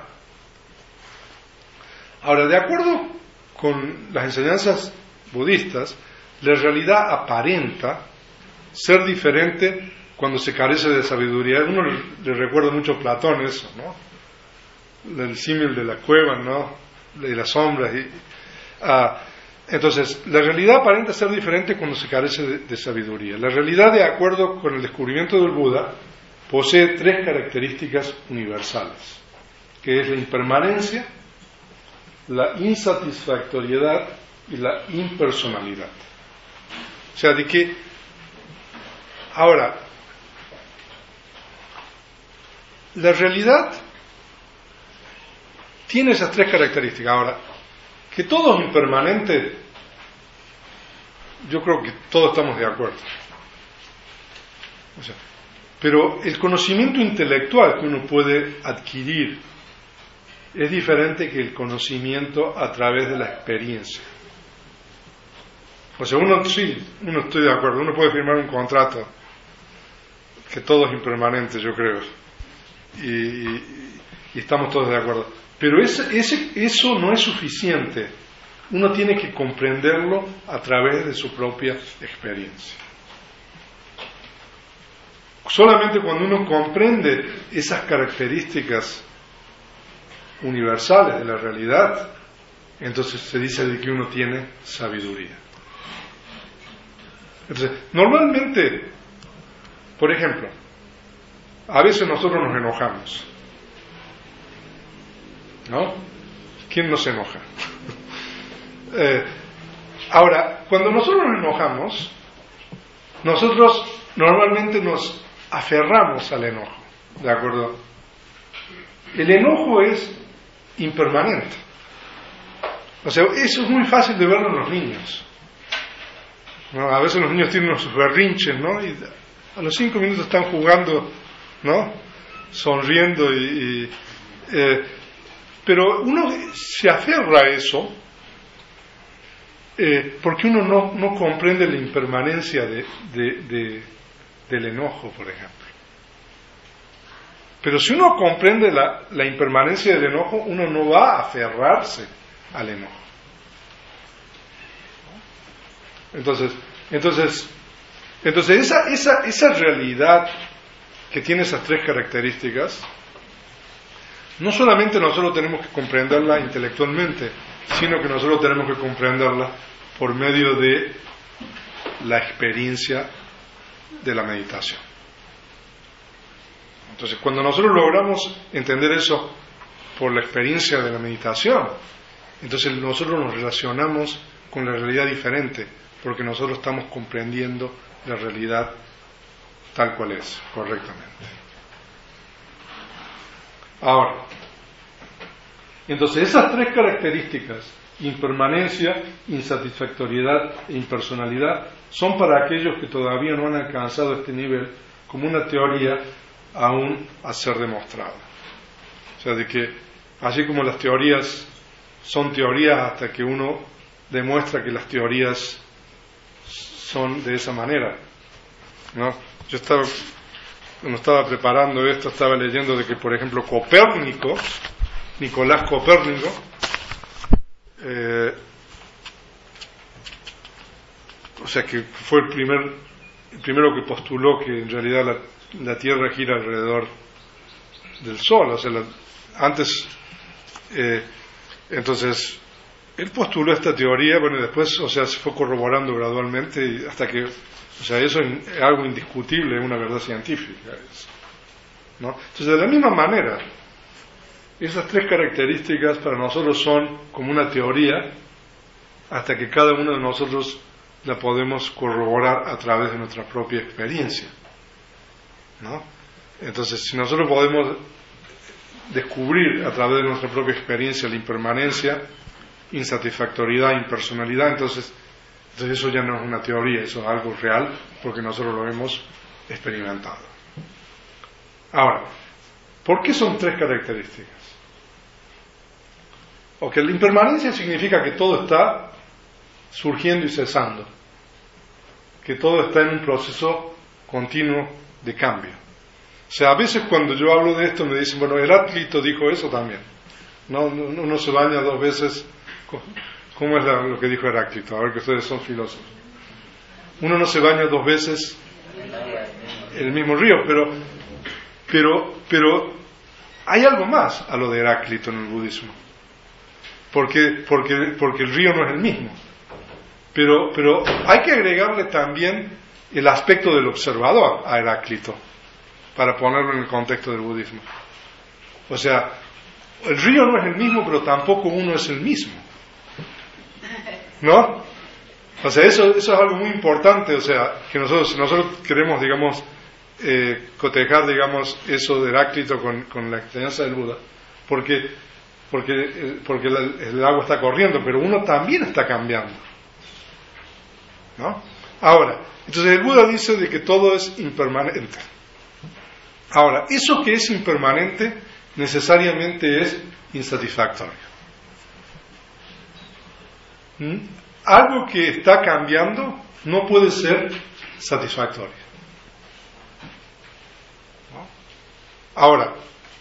Ahora, de acuerdo con las enseñanzas budistas, la realidad aparenta ser diferente cuando se carece de sabiduría. Uno le, le recuerda mucho a Platón eso, ¿no? El símil de la cueva, ¿no? De las sombras. Y, ah, entonces, la realidad aparenta ser diferente cuando se carece de, de sabiduría. La realidad, de acuerdo con el descubrimiento del Buda, posee tres características universales, que es la impermanencia, la insatisfactoriedad y la impersonalidad. O sea, de que ahora la realidad tiene esas tres características. Ahora, que todo es impermanente, yo creo que todos estamos de acuerdo. O sea, pero el conocimiento intelectual que uno puede adquirir es diferente que el conocimiento a través de la experiencia. O sea, uno sí, uno estoy de acuerdo, uno puede firmar un contrato que todo es impermanente, yo creo, y, y, y estamos todos de acuerdo. Pero ese, ese, eso no es suficiente. Uno tiene que comprenderlo a través de su propia experiencia. Solamente cuando uno comprende esas características universales de la realidad, entonces se dice de que uno tiene sabiduría. Entonces, normalmente, por ejemplo, a veces nosotros nos enojamos, ¿no? ¿Quién nos enoja? eh, ahora, cuando nosotros nos enojamos, nosotros normalmente nos aferramos al enojo, ¿de acuerdo? El enojo es impermanente. O sea, eso es muy fácil de verlo en los niños, ¿no? A veces los niños tienen unos berrinches, ¿no? Y a los cinco minutos están jugando, ¿no? Sonriendo y... y eh, pero uno se aferra a eso eh, porque uno no, no comprende la impermanencia de, de, de, del enojo, por ejemplo. Pero si uno comprende la, la impermanencia del enojo, uno no va a aferrarse al enojo. Entonces, entonces, entonces esa, esa, esa realidad que tiene esas tres características, no solamente nosotros tenemos que comprenderla intelectualmente, sino que nosotros tenemos que comprenderla por medio de la experiencia de la meditación. Entonces, cuando nosotros logramos entender eso por la experiencia de la meditación, entonces nosotros nos relacionamos con la realidad diferente, porque nosotros estamos comprendiendo la realidad tal cual es, correctamente. Ahora, entonces esas tres características, impermanencia, insatisfactoriedad e impersonalidad, son para aquellos que todavía no han alcanzado este nivel como una teoría aún a ser demostrada. O sea, de que así como las teorías son teorías hasta que uno demuestra que las teorías son de esa manera, ¿no? Yo estaba, cuando estaba preparando esto, estaba leyendo de que, por ejemplo, Copérnico, Nicolás Copérnico, eh, o sea, que fue el primer, el primero que postuló que en realidad la, la Tierra gira alrededor del Sol. O sea, la, antes, eh, entonces, él postuló esta teoría, bueno, y después, o sea, se fue corroborando gradualmente y hasta que, o sea, eso es algo indiscutible, es una verdad científica, ¿no? Entonces, de la misma manera, esas tres características para nosotros son como una teoría hasta que cada uno de nosotros la podemos corroborar a través de nuestra propia experiencia, ¿no? Entonces, si nosotros podemos descubrir a través de nuestra propia experiencia la impermanencia, insatisfactoriedad, impersonalidad, entonces, entonces eso ya no es una teoría, eso es algo real porque nosotros lo hemos experimentado. Ahora, ¿por qué son tres características? Ok, la impermanencia significa que todo está surgiendo y cesando, que todo está en un proceso continuo de cambio. O sea, a veces cuando yo hablo de esto me dicen, bueno, Heráclito dijo eso también. No, no, uno se baña dos veces. ¿Cómo es la, lo que dijo Heráclito? A ver, que ustedes son filósofos. Uno no se baña dos veces en el mismo río, pero, pero, pero hay algo más a lo de Heráclito en el budismo. Porque, porque, porque el río no es el mismo. Pero, pero hay que agregarle también el aspecto del observador a Heráclito, para ponerlo en el contexto del budismo. O sea, el río no es el mismo, pero tampoco uno es el mismo, ¿no? O sea, eso, eso es algo muy importante. O sea, que nosotros, nosotros queremos, digamos, eh, cotejar, digamos, eso de Heráclito con, con la enseñanza del Buda, porque porque, porque la, el agua está corriendo, pero uno también está cambiando, ¿no? Ahora, entonces el Buda dice de que todo es impermanente. Ahora, eso que es impermanente necesariamente es insatisfactorio. ¿Mm? Algo que está cambiando no puede ser satisfactorio, ¿no? Ahora,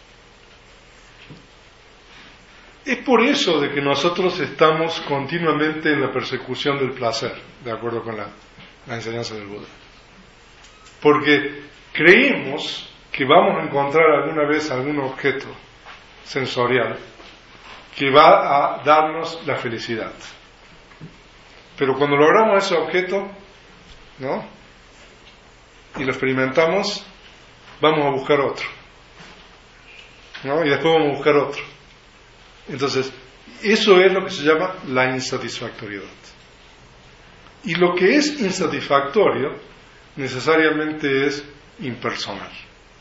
es por eso de que nosotros estamos continuamente en la persecución del placer, de acuerdo con la, la enseñanza del Buda. Porque creemos que vamos a encontrar alguna vez algún objeto sensorial que va a darnos la felicidad. Pero cuando logramos ese objeto, ¿no?, y lo experimentamos, vamos a buscar otro, ¿no?, y después vamos a buscar otro. Entonces, eso es lo que se llama la insatisfactoriedad. Y lo que es insatisfactorio necesariamente es impersonal.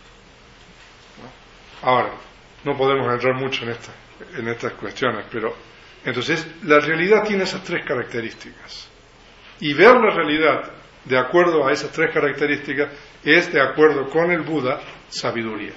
Ahora, no podemos entrar mucho en, esta, en estas cuestiones, pero entonces la realidad tiene esas tres características. Y ver la realidad de acuerdo a esas tres características es, de acuerdo con el Buda, sabiduría.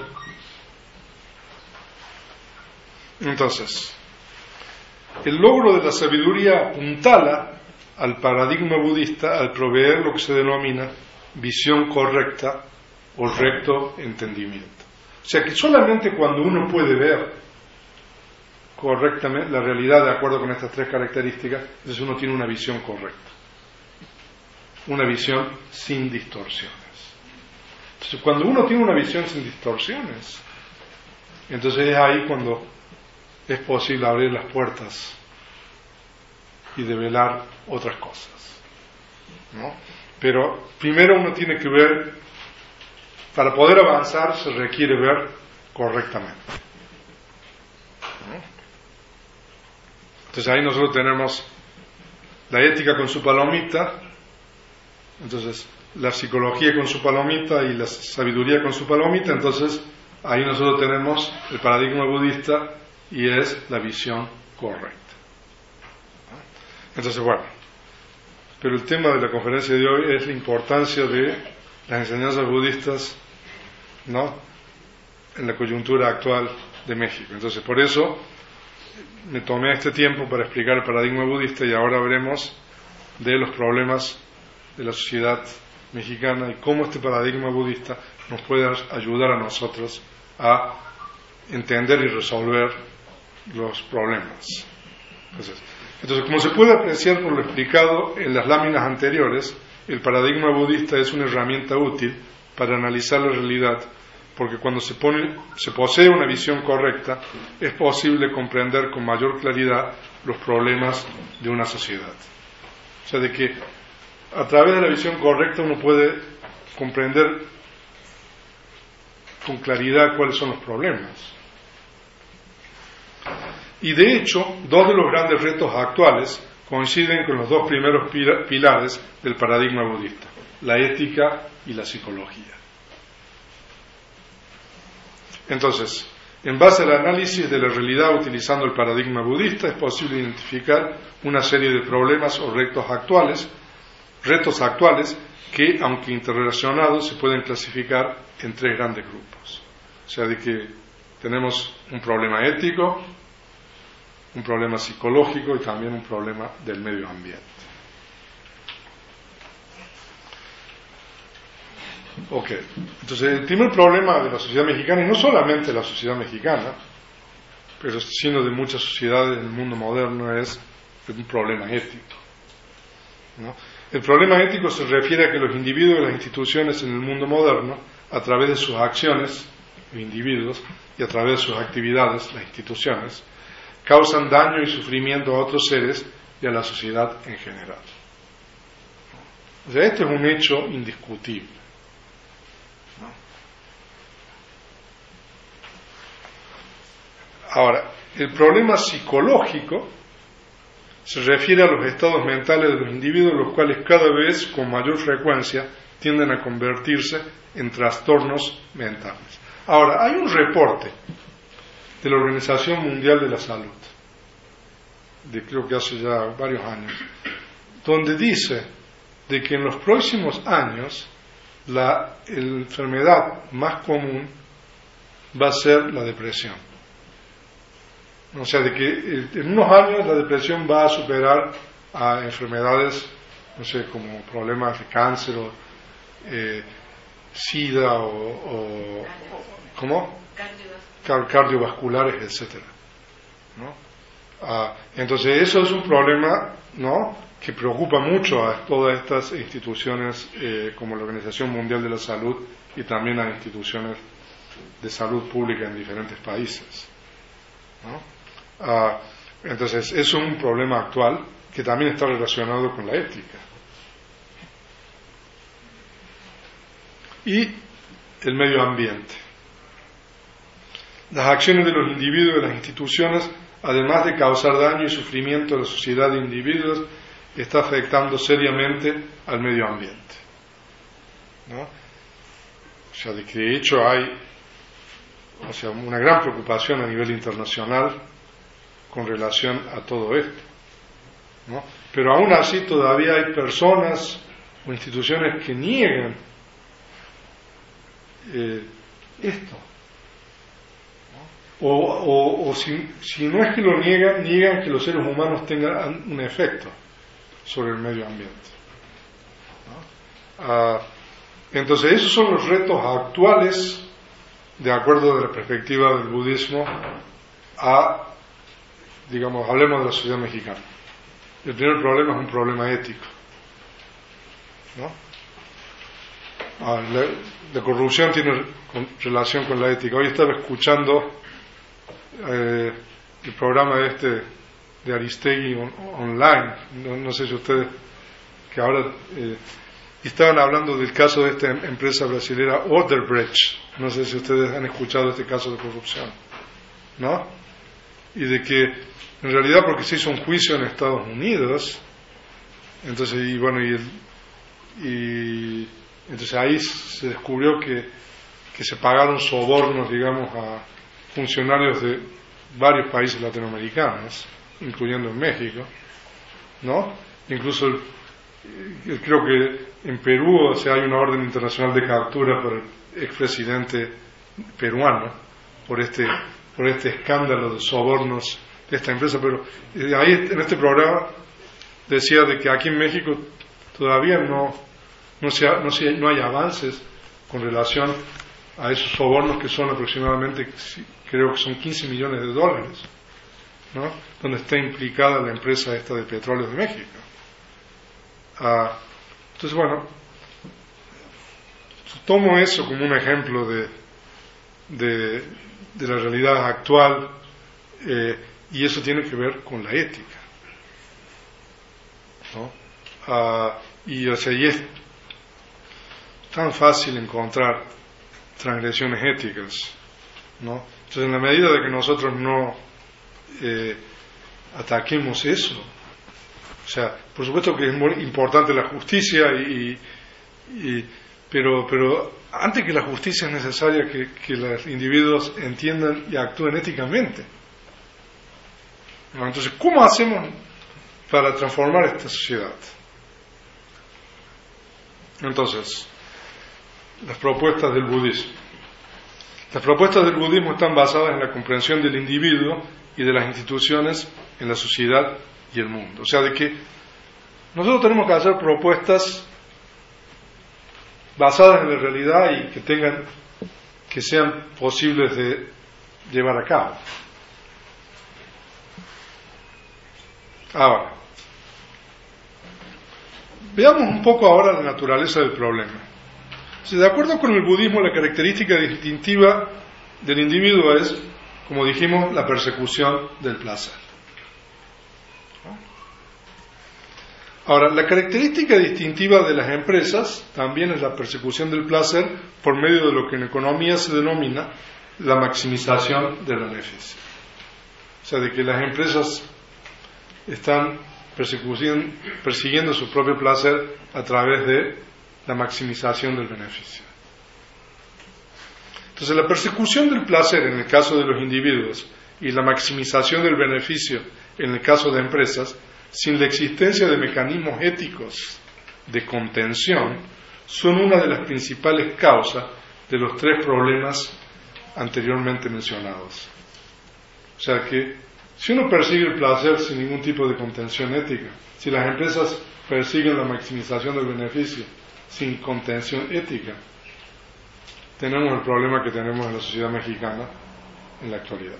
Entonces, el logro de la sabiduría apuntala al paradigma budista al proveer lo que se denomina visión correcta o recto entendimiento. O sea que solamente cuando uno puede ver correctamente la realidad de acuerdo con estas tres características, entonces uno tiene una visión correcta, una visión sin distorsiones. Entonces, cuando uno tiene una visión sin distorsiones, entonces es ahí cuando es posible abrir las puertas y develar otras cosas, ¿no? Pero primero uno tiene que ver, para poder avanzar se requiere ver correctamente, ¿no? Entonces ahí nosotros tenemos la ética con su palomita, entonces la psicología con su palomita y la sabiduría con su palomita, entonces ahí nosotros tenemos el paradigma budista y es la visión correcta. Entonces, bueno, pero el tema de la conferencia de hoy es la importancia de las enseñanzas budistas, ¿no?, en la coyuntura actual de México. Entonces, por eso me tomé este tiempo para explicar el paradigma budista y ahora veremos de los problemas de la sociedad mexicana y cómo este paradigma budista nos puede ayudar a nosotros a entender y resolver los problemas. Entonces, entonces, como se puede apreciar por lo explicado en las láminas anteriores, el paradigma budista es una herramienta útil para analizar la realidad, porque cuando se pone, se posee una visión correcta, es posible comprender con mayor claridad los problemas de una sociedad. O sea, de que a través de la visión correcta uno puede comprender con claridad cuáles son los problemas. Y de hecho, dos de los grandes retos actuales coinciden con los dos primeros pilares del paradigma budista, la ética y la psicología. Entonces, en base al análisis de la realidad utilizando el paradigma budista, es posible identificar una serie de problemas o retos actuales, retos actuales que, aunque interrelacionados, se pueden clasificar en tres grandes grupos. O sea, de que tenemos un problema ético, un problema psicológico y también un problema del medio ambiente. Ok, entonces el primer problema de la sociedad mexicana, y no solamente la sociedad mexicana, pero sino de muchas sociedades del mundo moderno, es un problema ético, ¿no? El problema ético se refiere a que los individuos y las instituciones en el mundo moderno, a través de sus acciones, los individuos, y a través de sus actividades, las instituciones, causan daño y sufrimiento a otros seres y a la sociedad en general. O sea, este es un hecho indiscutible, ¿no? Ahora, el problema psicológico se refiere a los estados mentales de los individuos, los cuales cada vez con mayor frecuencia tienden a convertirse en trastornos mentales. Ahora, hay un reporte de la Organización Mundial de la Salud, de creo que hace ya varios años, donde dice de que en los próximos años la enfermedad más común va a ser la depresión. O sea, de que en unos años la depresión va a superar a enfermedades, no sé, como problemas de cáncer o eh, SIDA o, o ¿cómo? Cardiovasculares, etcétera, ¿no? Ah, entonces eso es un problema, ¿no?, que preocupa mucho a todas estas instituciones eh, como la Organización Mundial de la Salud y también a instituciones de salud pública en diferentes países, ¿no? Ah, entonces es un problema actual que también está relacionado con la ética. Y el medio ambiente. Las acciones de los individuos y de las instituciones, además de causar daño y sufrimiento a la sociedad de individuos, está afectando seriamente al medio ambiente, ¿no? O sea, de que de hecho hay, o sea, una gran preocupación a nivel internacional con relación a todo esto, ¿no? Pero aún así todavía hay personas o instituciones que niegan eh, esto, ¿no? O, o, o si, si no es que lo niegan, niegan que los seres humanos tengan un efecto sobre el medio ambiente, ¿no? Ah, entonces esos son los retos actuales, de acuerdo de la perspectiva del budismo, a, digamos, hablemos de la sociedad mexicana. El primer problema es un problema ético, ¿no? Ah, la, la corrupción tiene con, relación con la ética. Hoy estaba escuchando eh, el programa este de Aristegui on, online, no, no sé si ustedes, que ahora eh, estaban hablando del caso de esta empresa brasilera Odebrecht, no sé si ustedes han escuchado este caso de corrupción, ¿no? Y de que en realidad porque se hizo un juicio en Estados Unidos, entonces y bueno y, el, y entonces ahí se descubrió que, que se pagaron sobornos, digamos, a funcionarios de varios países latinoamericanos, incluyendo en México, ¿no? Incluso el, el, creo que en Perú, o sea, hay una orden internacional de captura por el expresidente peruano por este por este escándalo de sobornos de esta empresa. Pero ahí en este programa decía de que aquí en México todavía no no, se ha, no, se, no hay avances con relación a esos sobornos que son aproximadamente, creo que son quince millones de dólares, ¿no?, donde está implicada la empresa esta de Petróleos de México. Ah, entonces, bueno, tomo eso como un ejemplo de, de, de la realidad actual, eh, y eso tiene que ver con la ética, ¿no? Ah, y, o sea, y es tan fácil encontrar transgresiones éticas, ¿no? Entonces, en la medida de que nosotros no eh, ataquemos eso, o sea, por supuesto que es muy importante la justicia, y, y, pero, pero antes que la justicia es necesaria que, que los individuos entiendan y actúen éticamente, ¿no? Entonces, ¿cómo hacemos para transformar esta sociedad? Entonces, las propuestas del budismo. Las propuestas del budismo están basadas en la comprensión del individuo y de las instituciones en la sociedad y el mundo. O sea, de que nosotros tenemos que hacer propuestas basadas en la realidad y que tengan, que sean posibles de llevar a cabo. Ahora, veamos un poco ahora la naturaleza del problema. De acuerdo con el budismo, la característica distintiva del individuo es, como dijimos, la persecución del placer. Ahora, la característica distintiva de las empresas también es la persecución del placer por medio de lo que en economía se denomina la maximización del beneficio. O sea, de que las empresas están persiguiendo su propio placer a través de la maximización del beneficio. Entonces, la persecución del placer en el caso de los individuos y la maximización del beneficio en el caso de empresas, sin la existencia de mecanismos éticos de contención, son una de las principales causas de los tres problemas anteriormente mencionados. O sea que, si uno persigue el placer sin ningún tipo de contención ética, si las empresas persiguen la maximización del beneficio sin contención ética, tenemos el problema que tenemos en la sociedad mexicana en la actualidad.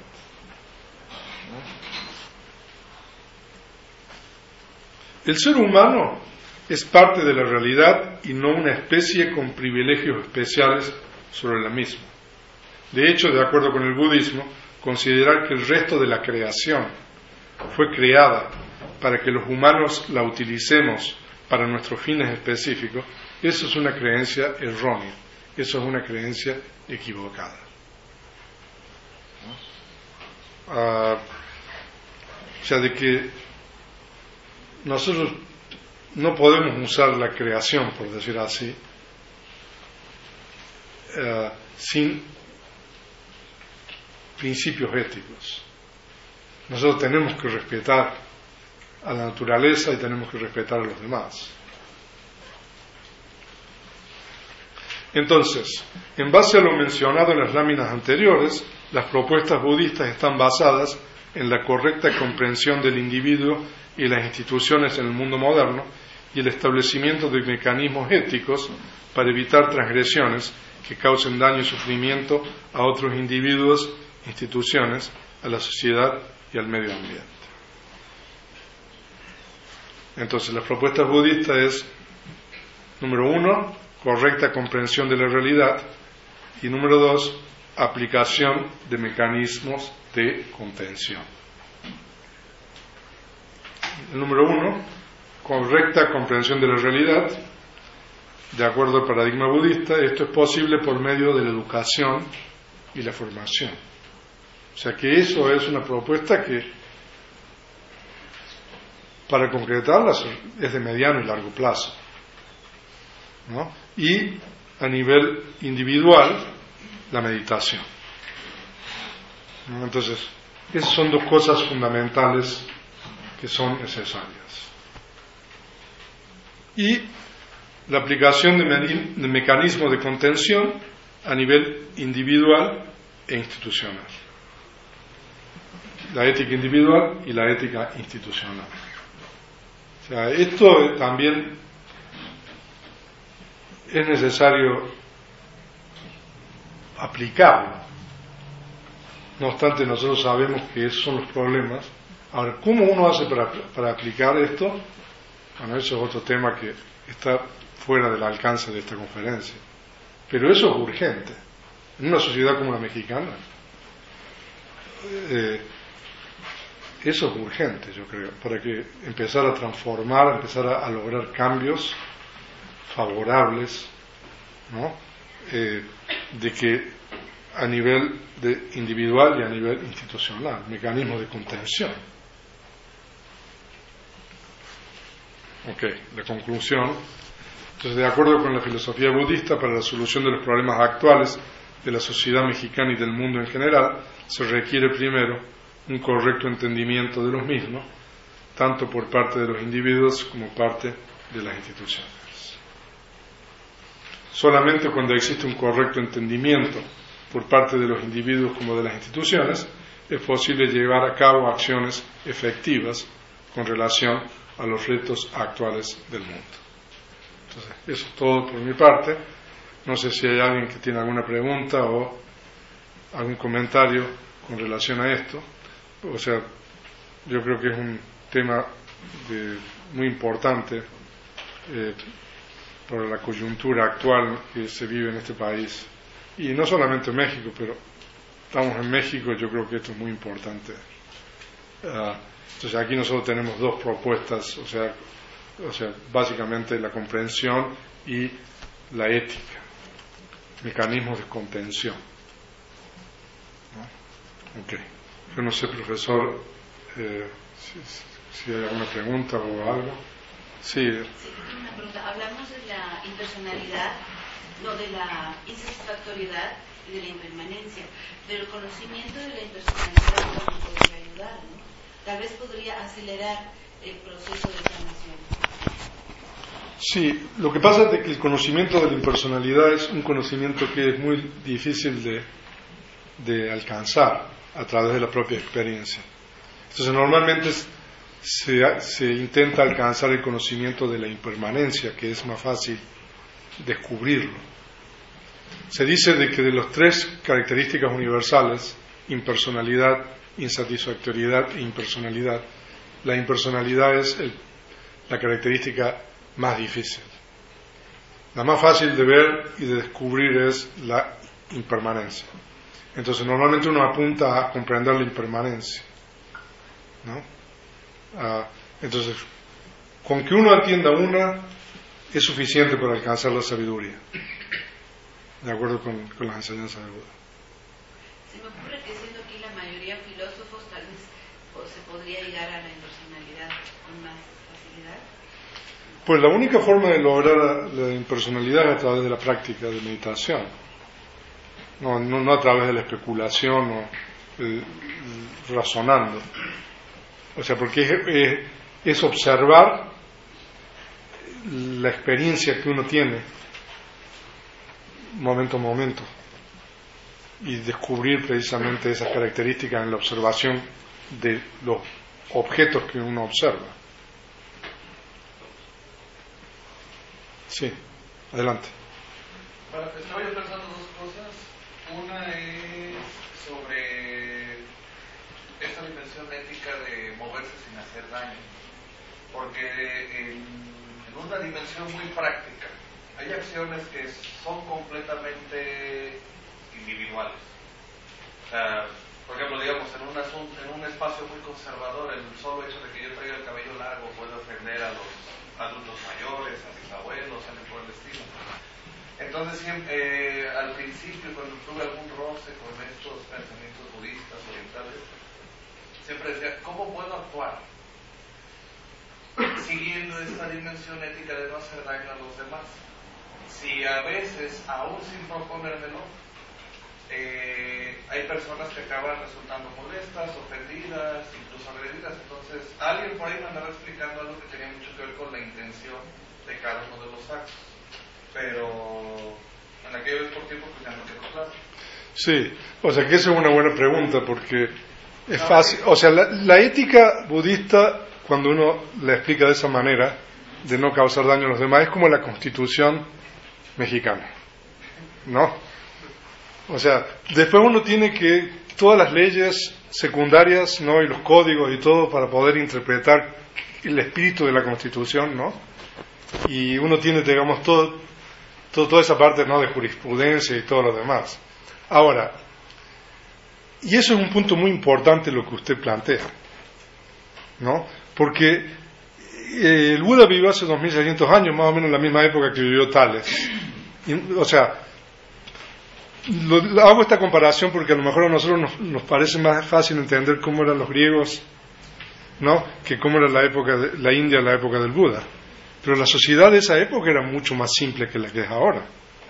El ser humano es parte de la realidad y no una especie con privilegios especiales sobre la misma. De hecho, de acuerdo con el budismo, considerar que el resto de la creación fue creada para que los humanos la utilicemos para nuestros fines específicos, eso es una creencia errónea, eso es una creencia equivocada. Uh, o sea, de que nosotros no podemos usar la creación, por decir así, uh, sin principios éticos. Nosotros tenemos que respetar a la naturaleza y tenemos que respetar a los demás. Entonces, en base a lo mencionado en las láminas anteriores, las propuestas budistas están basadas en la correcta comprensión del individuo y las instituciones en el mundo moderno y el establecimiento de mecanismos éticos para evitar transgresiones que causen daño y sufrimiento a otros individuos, instituciones, a la sociedad y al medio ambiente. Entonces, las propuestas budistas es, número uno, correcta comprensión de la realidad, y número dos, aplicación de mecanismos de contención. El número uno, correcta comprensión de la realidad. De acuerdo al paradigma budista, esto es posible por medio de la educación y la formación. O sea que eso es una propuesta que, para concretarla, es de mediano y largo plazo, ¿no? Y a nivel individual, la meditación, ¿no? Entonces, esas son dos cosas fundamentales que son necesarias. Y la aplicación de, me- de mecanismos de contención a nivel individual e institucional. La ética individual y la ética institucional. O sea, esto también es necesario aplicarlo. No obstante, nosotros sabemos que esos son los problemas. Ahora, ¿cómo uno hace para, para aplicar esto? Bueno, eso es otro tema que está fuera del alcance de esta conferencia. Pero eso es urgente. En una sociedad como la mexicana, eh, eso es urgente, yo creo, para que empezar a transformar, empezar a, a lograr cambios favorables, ¿no? Eh, de que a nivel de individual y a nivel institucional, mecanismos de contención. Ok, la conclusión. Entonces, de acuerdo con la filosofía budista, para la solución de los problemas actuales de la sociedad mexicana y del mundo en general, se requiere primero un correcto entendimiento de los mismos, tanto por parte de los individuos como parte de las instituciones. Solamente cuando existe un correcto entendimiento por parte de los individuos como de las instituciones, es posible llevar a cabo acciones efectivas con relación a los retos actuales del mundo. Entonces, eso es todo por mi parte. No sé si hay alguien que tiene alguna pregunta o algún comentario con relación a esto. O sea, yo creo que es un tema de, muy importante eh, por la coyuntura actual que se vive en este país. Y no solamente en México, pero estamos en México, yo creo que esto es muy importante. Uh, entonces aquí nosotros tenemos dos propuestas, o sea, o sea, básicamente la comprensión y la ética, mecanismos de contención, ¿no? Ok. Yo no sé, profesor, eh, si, si hay alguna pregunta o algo. Sí. Sí, una pregunta. Hablamos de la impersonalidad no, de la insatisfactoriedad y de la impermanencia, pero el conocimiento de la impersonalidad también podría ayudar, ¿no? Tal vez podría acelerar el proceso de sanación. Sí, lo que pasa es que el conocimiento de la impersonalidad es un conocimiento que es muy difícil de, de alcanzar a través de la propia experiencia. Entonces normalmente se, se intenta alcanzar el conocimiento de la impermanencia, que es más fácil descubrirlo. Se dice de que de las tres características universales, impersonalidad, insatisfactoriedad e impersonalidad, la impersonalidad es el, la característica más difícil. La más fácil de ver y de descubrir es la impermanencia. Entonces normalmente uno apunta a comprender la impermanencia, ¿no? Uh, entonces, con que uno entienda una es suficiente para alcanzar la sabiduría, de acuerdo con, con las enseñanzas de Buda. Se me ocurre que siendo aquí la mayoría filósofos, tal vez pues, se podría llegar a la impersonalidad con más facilidad. Pues la única forma de lograr la impersonalidad es a través de la práctica de meditación, no, no, no a través de la especulación o eh, razonando. O sea, porque es, es, es observar la experiencia que uno tiene momento a momento y descubrir precisamente esas características en la observación de los objetos que uno observa. Sí, adelante. Bueno, estaba yo pensando dos cosas. Una es sobre esta dimensión ética de moverse sin hacer daño. Porque en, en una dimensión muy práctica hay acciones que son completamente individuales. O sea, por ejemplo, digamos, en un, asunto, en un espacio muy conservador, el solo hecho de que yo traiga el cabello largo puede ofender a los adultos mayores, a mis abuelos, a por el estilo. Entonces, siempre, eh, al principio, cuando tuve algún roce con estos pensamientos budistas orientales, siempre decía, ¿cómo puedo actuar siguiendo esta dimensión ética de no hacer daño a los demás? Si a veces, aún sin proponérmelo, eh, hay personas que acaban resultando molestas, ofendidas, incluso agredidas. Entonces, alguien por ahí me andaba explicando algo que tenía mucho que ver con la intención de cada uno de los actos. Pero en aquella vez por tiempo pues ya no quedó claro. Sí, o sea que esa es una buena pregunta porque es fácil. O sea, la, la ética budista, cuando uno la explica de esa manera, de no causar daño a los demás, es como la Constitución mexicana, ¿no? O sea, después uno tiene que, todas las leyes secundarias, ¿no? Y los códigos y todo para poder interpretar el espíritu de la Constitución, ¿no? Y uno tiene, digamos, todo, todo toda esa parte, ¿no? De jurisprudencia y todo lo demás. Ahora, y eso es un punto muy importante lo que usted plantea, ¿no? Porque eh, el Buda vivió hace dos mil seiscientos años, más o menos en la misma época que vivió Tales. Y, o sea, lo, lo, hago esta comparación porque a lo mejor a nosotros nos, nos parece más fácil entender cómo eran los griegos, ¿no? Que cómo era la época de la India en la época del Buda. Pero la sociedad de esa época era mucho más simple que la que es ahora,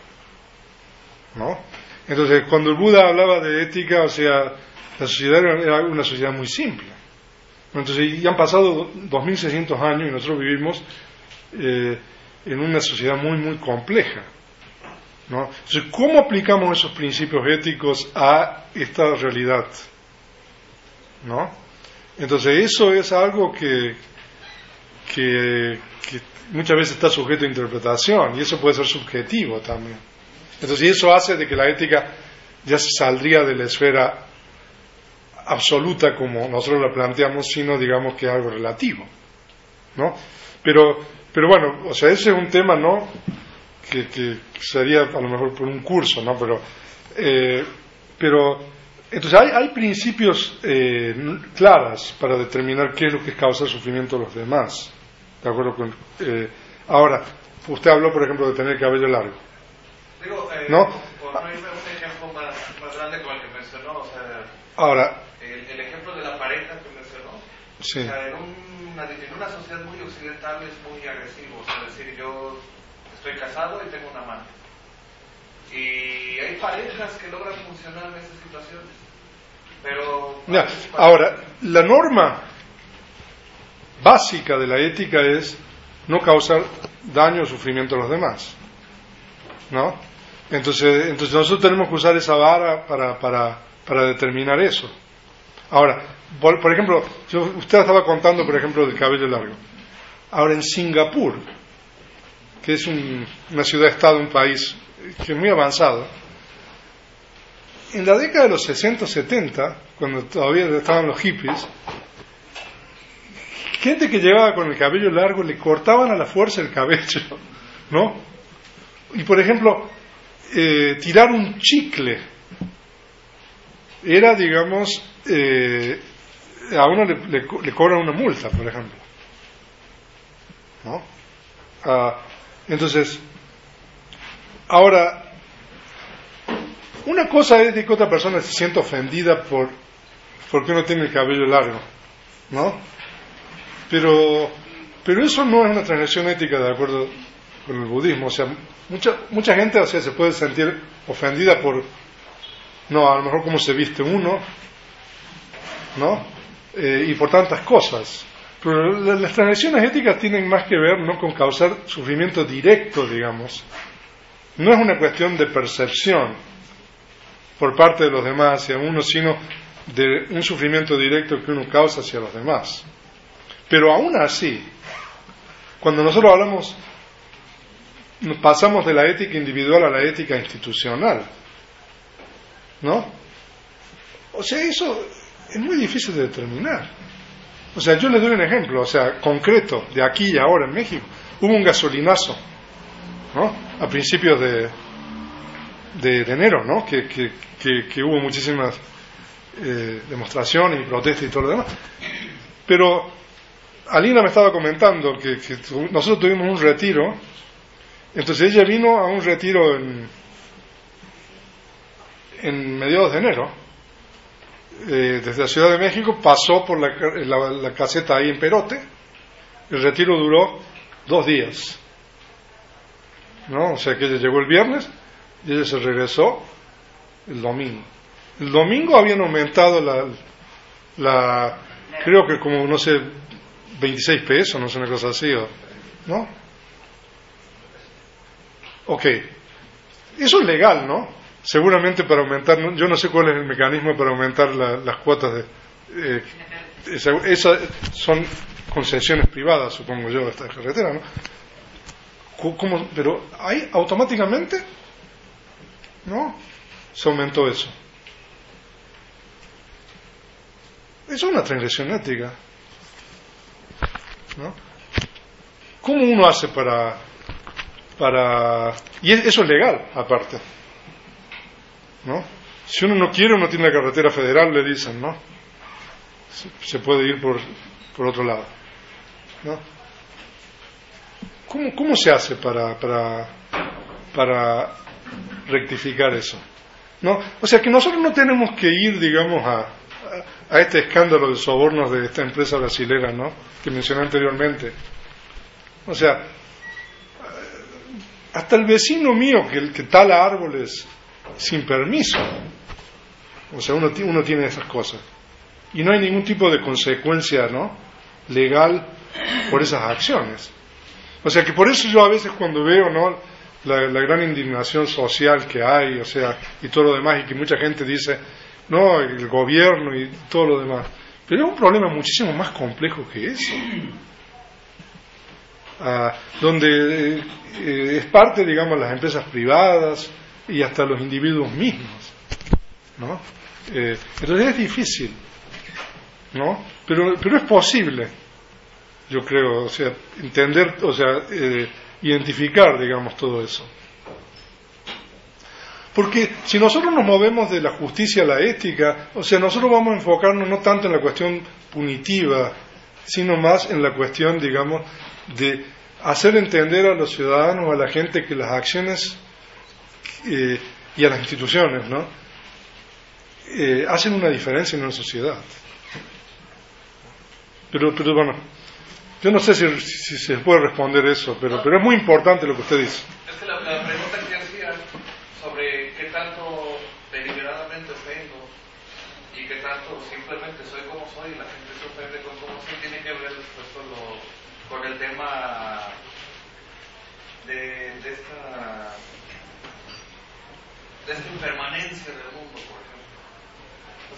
¿no? Entonces, cuando el Buda hablaba de ética, o sea, la sociedad era una sociedad muy simple. Entonces, ya han pasado dos mil seiscientos años y nosotros vivimos eh, en una sociedad muy, muy compleja, ¿no? Entonces, ¿cómo aplicamos esos principios éticos a esta realidad? ¿No? Entonces, eso es algo que, que, que muchas veces está sujeto a interpretación y eso puede ser subjetivo también. Entonces, eso hace de que la ética ya se saldría de la esfera absoluta como nosotros la planteamos, sino digamos que es algo relativo, ¿no? Pero, pero bueno, o sea, ese es un tema, ¿no? Que, que sería a lo mejor por un curso, ¿no? Pero, eh, pero entonces hay, hay principios eh, claros para determinar qué es lo que causa el sufrimiento de los demás, ¿de acuerdo con? Eh, ahora, usted habló, por ejemplo, de tener cabello largo. Digo, eh, ¿no? Por, por no irme a un ejemplo más, más grande como el que mencionó, o sea, ahora, el, el ejemplo de la pareja que mencionó, sí. O sea, en una, en una sociedad muy occidental es muy agresivo, o sea, decir yo estoy casado y tengo una amante, Y hay parejas que logran funcionar en esas situaciones. Pero... Ya, ahora, la norma básica de la ética es no causar daño o sufrimiento a los demás, ¿no? Entonces, entonces nosotros tenemos que usar esa vara para, para, para determinar eso. Ahora, por, por ejemplo, yo, usted estaba contando, por ejemplo, del cabello largo. Ahora, en Singapur, que es un, una ciudad-estado, un país que es muy avanzado, en la década de los sesenta, setenta, cuando todavía estaban los hippies, gente que llevaba con el cabello largo le cortaban a la fuerza el cabello, ¿no? Y por ejemplo, eh, tirar un chicle era, digamos, eh, a uno le, le, le cobran una multa, por ejemplo, ¿no? Ah, entonces, ahora, una cosa es de que otra persona se siente ofendida por porque uno tiene el cabello largo, ¿no? Pero, pero eso no es una transgresión ética de acuerdo con el budismo. O sea, mucha mucha gente, o sea, se puede sentir ofendida por, no, a lo mejor cómo se viste uno, ¿no? Eh, y por tantas cosas. Pero las transgresiones éticas tienen más que ver no con causar sufrimiento directo, digamos. No es una cuestión de percepción por parte de los demás hacia uno, sino de un sufrimiento directo que uno causa hacia los demás. Pero aún así, cuando nosotros hablamos, nos pasamos de la ética individual a la ética institucional, ¿no? O sea, eso es muy difícil de determinar. O sea, yo les doy un ejemplo, o sea, concreto, de aquí y ahora en México. Hubo un gasolinazo, ¿no? A principios de, de, de enero, ¿no? Que, que, que, que hubo muchísimas eh, demostraciones y protestas y todo lo demás. Pero Alina me estaba comentando que, que tu, nosotros tuvimos un retiro, entonces ella vino a un retiro en, en mediados de enero, eh, desde la Ciudad de México, pasó por la, la, la caseta ahí en Perote, el retiro duró dos días, ¿no? O sea que ella llegó el viernes y ella se regresó el domingo. El domingo habían aumentado la, la creo que como, no sé, veintiséis pesos, no sé, una cosa así, ¿no? Ok, eso es legal, ¿no? Seguramente para aumentar, yo no sé cuál es el mecanismo para aumentar la, las cuotas de... Eh, esa, esa son concesiones privadas, supongo yo, esta carretera, ¿no? ¿Cómo? Pero ahí automáticamente, ¿no? Se aumentó eso. Eso es una transgresión ética, ¿no? ¿Cómo uno hace para, para... y eso es legal, aparte, ¿no? Si uno no quiere, uno tiene la carretera federal, le dicen, ¿no? Se, se puede ir por, por otro lado, ¿no? ¿Cómo, cómo se hace para, para, para rectificar eso? ¿No? O sea, que nosotros no tenemos que ir, digamos, a, a, a este escándalo de sobornos de esta empresa brasilera, ¿no? Que mencioné anteriormente. O sea, hasta el vecino mío que, que tala árboles sin permiso. O sea, uno, uno tiene esas cosas. Y no hay ningún tipo de consecuencia, ¿no?, legal por esas acciones. O sea que por eso yo a veces cuando veo, ¿no?, la, la gran indignación social que hay, o sea, y todo lo demás, y que mucha gente dice, no, el gobierno y todo lo demás. Pero es un problema muchísimo más complejo que eso. Ah, donde eh, es parte, digamos, las empresas privadas y hasta los individuos mismos, ¿no? Eh, entonces es difícil, ¿no? Pero, pero es posible, yo creo, o sea, entender, o sea, eh, identificar, digamos, todo eso. Porque si nosotros nos movemos de la justicia a la ética, o sea, nosotros vamos a enfocarnos no tanto en la cuestión punitiva, sino más en la cuestión, digamos, de hacer entender a los ciudadanos, a la gente, que las acciones eh, y a las instituciones, ¿no?, eh, hacen una diferencia en una sociedad. Pero, pero bueno, yo no sé si, si, si se puede responder eso, pero, pero es muy importante lo que usted dice. Es que la, la pregunta que hacía sobre con el tema de, de esta de esta impermanencia del mundo, por ejemplo. O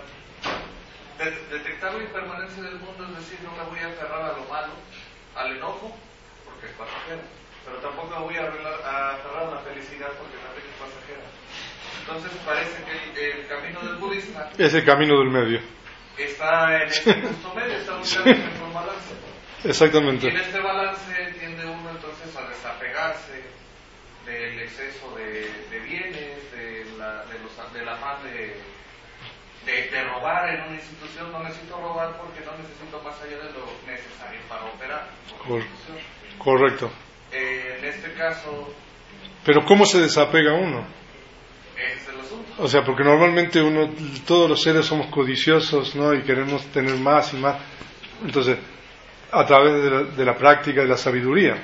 sea, de, detectar la impermanencia del mundo es decir, no me voy a aferrar a lo malo, al enojo, porque es pasajero, pero tampoco me voy a, arreglar, a aferrar a la felicidad porque también es pasajera. Entonces parece que el, el camino del budista es el camino del medio. Está en este justo medio, está buscando siempre un balance. Exactamente. Y en este balance tiende uno entonces a desapegarse del exceso de, de bienes, de la, de los, del afán de, de, de robar en una institución. No necesito robar porque no necesito más allá de lo necesario para operar. Cor- correcto. Eh, en este caso... Pero ¿cómo se desapega uno? Es el asunto. O sea, porque normalmente uno, todos los seres somos codiciosos, ¿no? Y queremos tener más y más. Entonces, a través de la, de la práctica de la sabiduría.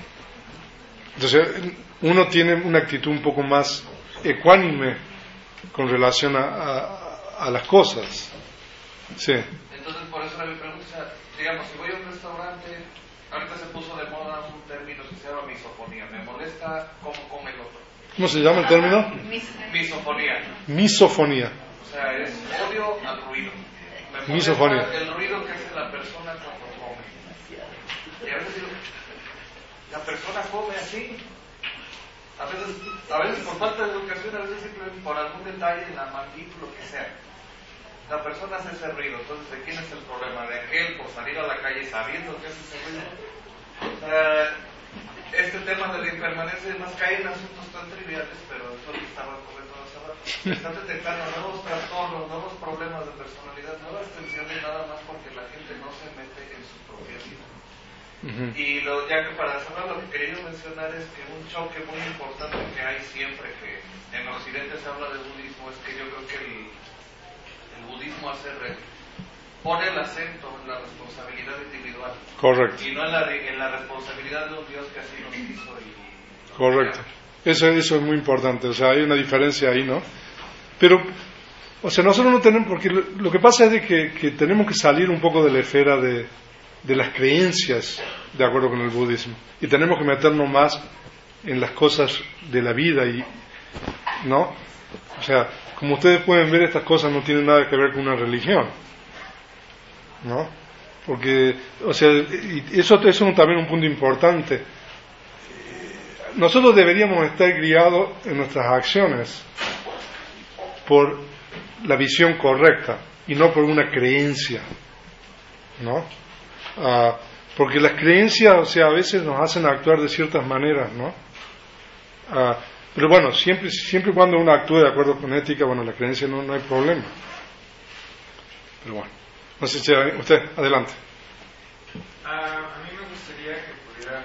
Entonces, uno tiene una actitud un poco más ecuánime con relación a, a, a las cosas. Sí. Entonces, por eso era mi pregunta, o sea, digamos, si voy a un restaurante, ahorita se puso de moda un término que se llama misofonía. Me molesta cómo come el otro. ¿Cómo se llama el término? Misofonía. Misofonía. O sea, es odio al ruido. Me molesta Misofonía. el ruido que hace la persona cuando come. Y a veces digo, la persona come así. A veces, a veces por falta de educación, a veces simplemente por algún detalle en la mandíbula, lo que sea. La persona hace ese ruido. Entonces, ¿de quién es el problema? ¿De aquel por salir a la calle sabiendo que hace ese ruido? O sea, este tema de la impermanencia más cae en asuntos tan triviales, pero eso lo estaba comentando hace rato. Están detectando nuevos trastornos, nuevos problemas de personalidad, nuevas tensiones, nada más porque la gente no se mete en su propia vida. Uh-huh. Y lo, ya que para cerrar, lo que quería mencionar es que un choque muy importante que hay siempre que en Occidente se habla de budismo es que yo creo que el, el budismo hace re, pone el acento en la responsabilidad individual. Correcto. Y no en la, en la responsabilidad de un Dios que así nos hizo. Y, correcto. Eso, eso es muy importante. O sea, hay una diferencia ahí, ¿no? Pero, o sea, nosotros no tenemos, porque lo, lo que pasa es de que, que tenemos que salir un poco de la esfera de, de las creencias, de acuerdo con el budismo. Y tenemos que meternos más en las cosas de la vida, y ¿no? O sea, como ustedes pueden ver, estas cosas no tienen nada que ver con una religión, ¿no? Porque, o sea, y eso, eso es también un punto importante. Nosotros deberíamos estar guiados en nuestras acciones por la visión correcta y no por una creencia, ¿no? Uh, porque las creencias, o sea, a veces nos hacen actuar de ciertas maneras, ¿no? Uh, pero bueno, siempre siempre y cuando uno actúe de acuerdo con ética, bueno, la creencia no, no hay problema. Pero bueno, no sé si usted, adelante. Uh, a mí me gustaría que pudiera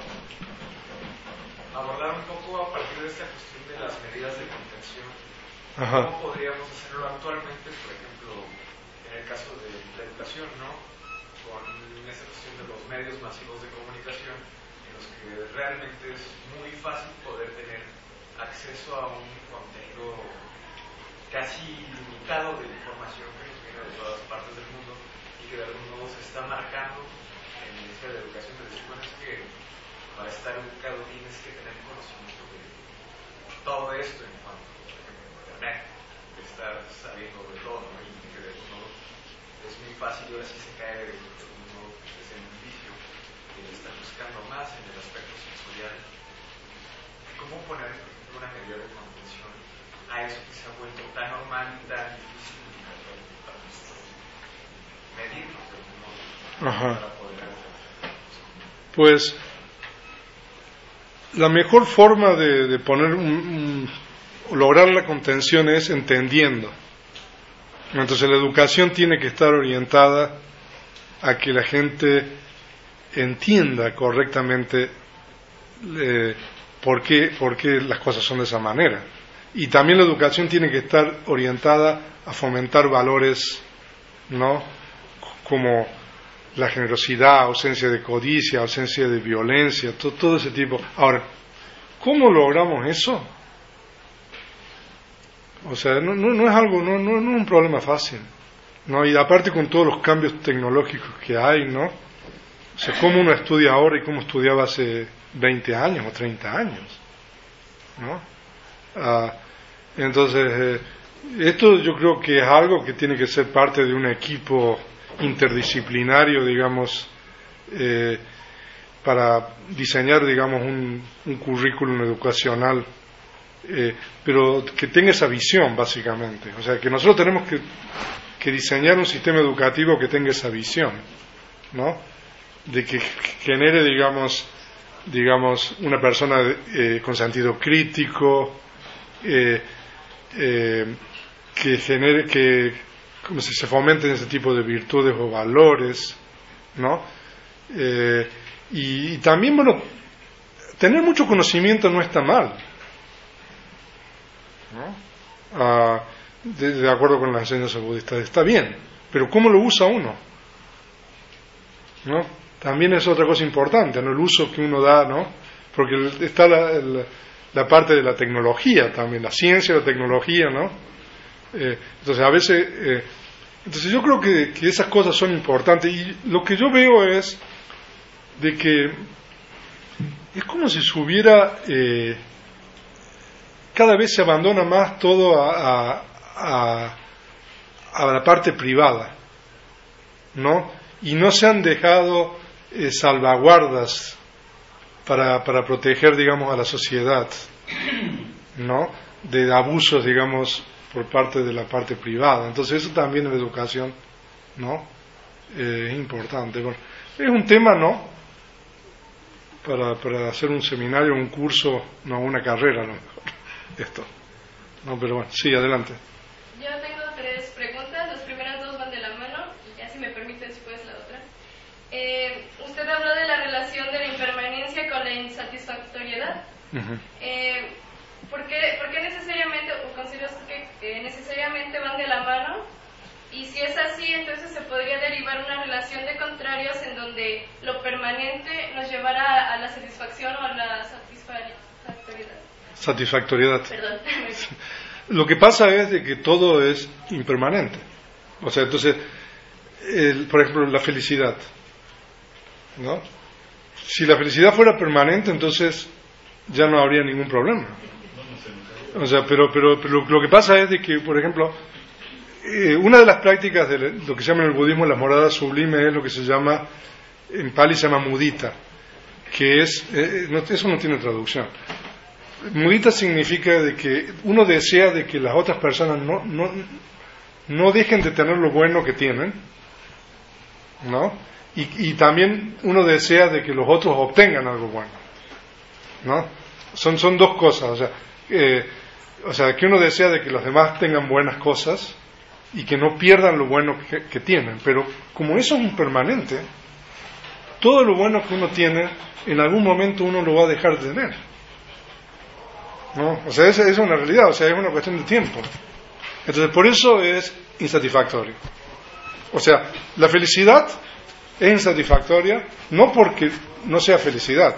abordar un poco a partir de esta cuestión de las medidas de contención. Ajá. ¿Cómo podríamos hacerlo actualmente, por ejemplo, en el caso de la educación, ¿no? Con esa cuestión de los medios masivos de comunicación, en los que realmente es muy fácil poder tener acceso a un contenido casi ilimitado de información que nos viene de todas partes del mundo y que de algún modo se está marcando en el Ministerio de Educación de decir, bueno, es que para estar educado tienes que tener conocimiento de todo esto en cuanto a Internet, de estar sabiendo de todo, ¿no? Y que de algún modo es muy fácil y ahora sí se cae de algún modo desde un vicio que le está buscando más en el aspecto sensorial. ¿Cómo poner, por ejemplo, una medida de contención a eso que se ha vuelto tan normal y tan difícil para nosotros medirnos de algún modo? Ajá. Para poder hacer? Pues la mejor forma de, de poner un, un, lograr la contención es entendiendo. Entonces la educación tiene que estar orientada a que la gente entienda correctamente eh, por qué, por qué las cosas son de esa manera. Y también la educación tiene que estar orientada a fomentar valores, ¿no? Como la generosidad, ausencia de codicia, ausencia de violencia, todo, todo ese tipo. Ahora, ¿cómo logramos eso? O sea, no, no, no es algo, no, no, no es un problema fácil, ¿no? Y aparte con todos los cambios tecnológicos que hay, ¿no? O O sea, cómo uno estudia ahora y cómo estudiaba hace veinte años o treinta años, ¿no? Ah, entonces, eh, esto yo creo que es algo que tiene que ser parte de un equipo interdisciplinario, digamos, eh, para diseñar, digamos, un, un currículum educacional, eh, pero que tenga esa visión, básicamente. O sea, que nosotros tenemos que, que diseñar un sistema educativo que tenga esa visión, ¿no? De que genere, digamos, digamos una persona eh, con sentido crítico, eh, eh, que genere, que como si se fomenten ese tipo de virtudes o valores, ¿no? Eh, y, y también, bueno, tener mucho conocimiento no está mal, ¿no? Ah, de, de acuerdo con las enseñanzas budistas, está bien, pero ¿cómo lo usa uno? ¿No? También es otra cosa importante, ¿no? El uso que uno da, ¿no? Porque está la, la, la parte de la tecnología también, la ciencia, la tecnología, ¿no? Eh, entonces a veces, eh, entonces yo creo que, que esas cosas son importantes, y lo que yo veo es de que es como si se hubiera, eh, cada vez se abandona más todo a, a, a, a la parte privada, ¿no? Y no se han dejado eh, salvaguardas para, para proteger, digamos, a la sociedad, ¿no? De abusos, digamos, por parte de la parte privada. Entonces eso también en la educación, ¿no? Eh, es importante. Bueno, es un tema, ¿no? Para, para hacer un seminario, un curso, no una carrera, a lo mejor. Esto. No, pero bueno, sí, adelante. Yo tengo tres preguntas. Las primeras dos van de la mano, y ya si me permite después la otra. Eh, usted habló de la relación de la impermanencia con la insatisfactoriedad. Uh-huh. Eh, ¿por, qué, ¿Por qué necesariamente, o considera usted que eh, necesariamente van de la mano? Y si es así, entonces se podría derivar una relación de contrarios en donde lo permanente nos llevará a la satisfacción o a la satisfactoriedad. Satisfactoriedad. Perdón. Lo que pasa es de que todo es impermanente. O sea, entonces, el, por ejemplo, la felicidad, ¿no? Si la felicidad fuera permanente, entonces ya no habría ningún problema. O sea, pero, pero, pero lo, lo que pasa es de que, por ejemplo, eh, una de las prácticas de lo que se llama en el budismo la morada sublime es lo que se llama, en Pali se llama mudita, que es, eh, no, eso no tiene traducción. Mudita significa de que uno desea de que las otras personas no, no, no dejen de tener lo bueno que tienen, ¿no? Y, y también uno desea de que los otros obtengan algo bueno, ¿no? Son, son dos cosas, o sea, eh, o sea, que uno desea de que los demás tengan buenas cosas y que no pierdan lo bueno que, que tienen, pero como eso es impermanente, todo lo bueno que uno tiene, en algún momento uno lo va a dejar de tener, ¿no? O sea, esa es una realidad, o sea, es una cuestión de tiempo. Entonces, por eso es insatisfactorio. O sea, la felicidad es insatisfactoria no porque no sea felicidad.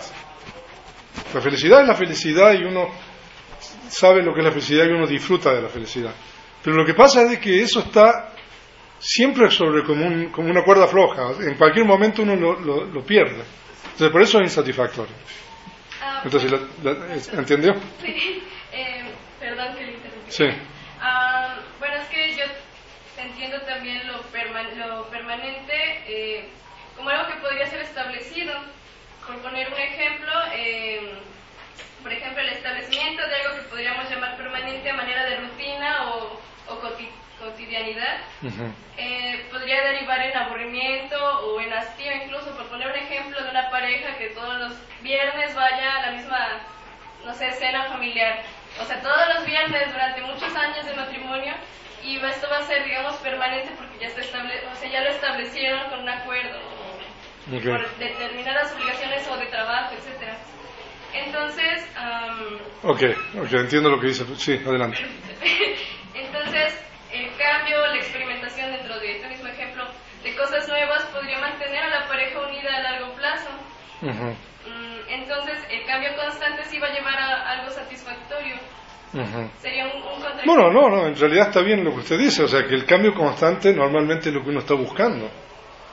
La felicidad es la felicidad y uno sabe lo que es la felicidad y uno disfruta de la felicidad. Pero lo que pasa es de que eso está siempre sobre como, un, como una cuerda floja. En cualquier momento uno lo, lo, lo pierde. Entonces, por eso es insatisfactorio. Entonces, ¿la, la, ¿entendió? Sí, eh, perdón que le interrumpí. Sí. Uh, bueno, es que yo entiendo también lo, perman lo permanente eh, como algo que podría ser establecido. Por poner un ejemplo, eh, por ejemplo, el establecimiento de algo que podríamos llamar permanente a manera de rutina o, o coti cotidianidad, uh-huh. eh, podría derivar en aburrimiento o en hastío, incluso por poner un ejemplo de una pareja que todos los viernes vaya a la misma, no sé, cena familiar, o sea, todos los viernes durante muchos años de matrimonio, y esto va a ser, digamos, permanente porque ya está estable, o sea, ya lo establecieron con un acuerdo, o okay. por determinadas obligaciones o de trabajo, etcétera. Entonces, um, ok, ok, entiendo lo que dice. Sí, adelante. Entonces, el cambio, la experimentación dentro de este mismo ejemplo de cosas nuevas podría mantener a la pareja unida a largo plazo. Uh-huh. Entonces, el cambio constante sí va a llevar a algo satisfactorio. Uh-huh. Sería un, un contraste. Bueno, no, no, en realidad está bien lo que usted dice, o sea, que el cambio constante normalmente es lo que uno está buscando.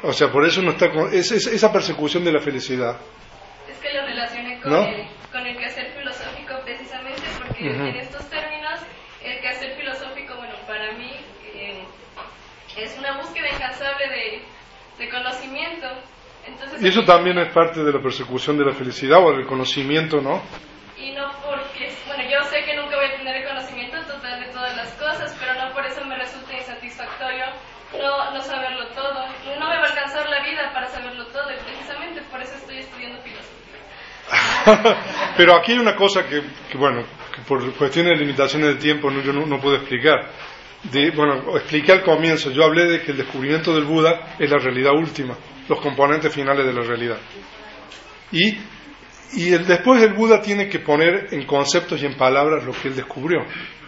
O sea, por eso no está con, es, es, esa persecución de la felicidad. Es que lo relacioné con, ¿no? el, con el quehacer filosófico precisamente porque uh-huh. en estos términos el quehacer filosófico, bueno, para mí eh, es una búsqueda incansable de, de conocimiento. Entonces, y eso también es parte de la persecución de la felicidad o del conocimiento, ¿no? Y no porque, bueno, yo sé que nunca voy a tener el conocimiento total de todas las cosas, pero no por eso me resulta insatisfactorio no, no saberlo todo. No me va a alcanzar la vida para saberlo todo y precisamente por eso estoy estudiando filosofía. Pero aquí hay una cosa que, que bueno, que por cuestiones de limitaciones de tiempo no, yo no, no puedo explicar. De, bueno, expliqué al comienzo, yo hablé de que el descubrimiento del Buda es la realidad última, los componentes finales de la realidad. Y, y el, después el Buda tiene que poner en conceptos y en palabras lo que él descubrió.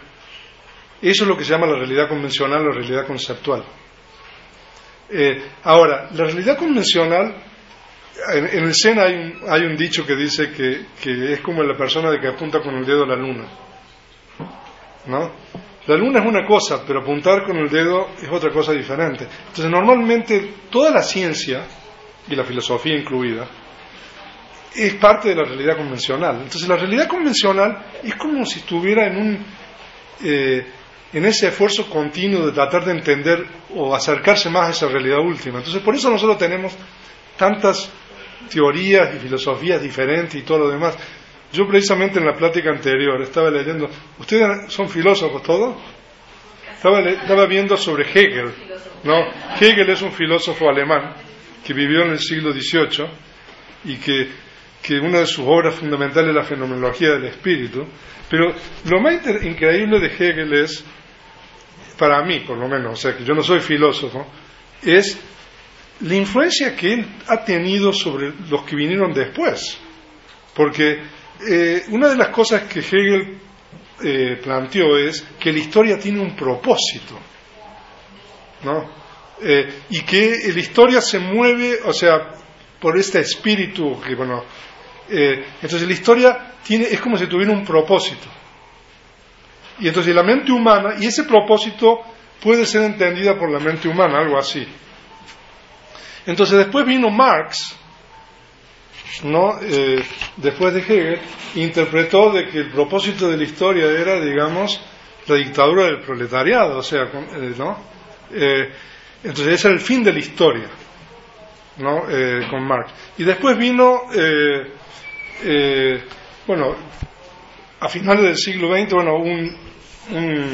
Eso es lo que se llama la realidad convencional, la realidad conceptual. Eh, ahora, la realidad convencional, en, en el Zen hay un, hay un dicho que dice que, que es como la persona de que apunta con el dedo a la luna, ¿no? La luna es una cosa, pero apuntar con el dedo es otra cosa diferente. Entonces, normalmente, toda la ciencia, y la filosofía incluida, es parte de la realidad convencional. Entonces, la realidad convencional es como si estuviera en un eh, en ese esfuerzo continuo de tratar de entender o acercarse más a esa realidad última. Entonces, por eso nosotros tenemos tantas teorías y filosofías diferentes y todo lo demás. Yo precisamente en la plática anterior estaba leyendo, ¿ustedes son filósofos todos? Estaba, le, estaba viendo sobre Hegel, ¿no? Hegel es un filósofo alemán que vivió en el siglo dieciocho y que, que una de sus obras fundamentales es la fenomenología del espíritu. Pero lo más inter- increíble de Hegel es, para mí por lo menos, o sea que yo no soy filósofo, es la influencia que él ha tenido sobre los que vinieron después. Porque Eh, una de las cosas que Hegel eh, planteó es que la historia tiene un propósito, ¿no? Eh, y que la historia se mueve, o sea, por este espíritu que, bueno, eh, entonces la historia tiene, es como si tuviera un propósito. Y entonces la mente humana, y ese propósito puede ser entendida por la mente humana, algo así. Entonces después vino Marx, ¿no? Eh, después de Hegel, interpretó de que el propósito de la historia era, digamos, la dictadura del proletariado, o sea, eh, ¿no? Eh, entonces ese era el fin de la historia, ¿no? Eh, con Marx. Y después vino, eh, eh, bueno, a finales del siglo veinte, bueno, un, un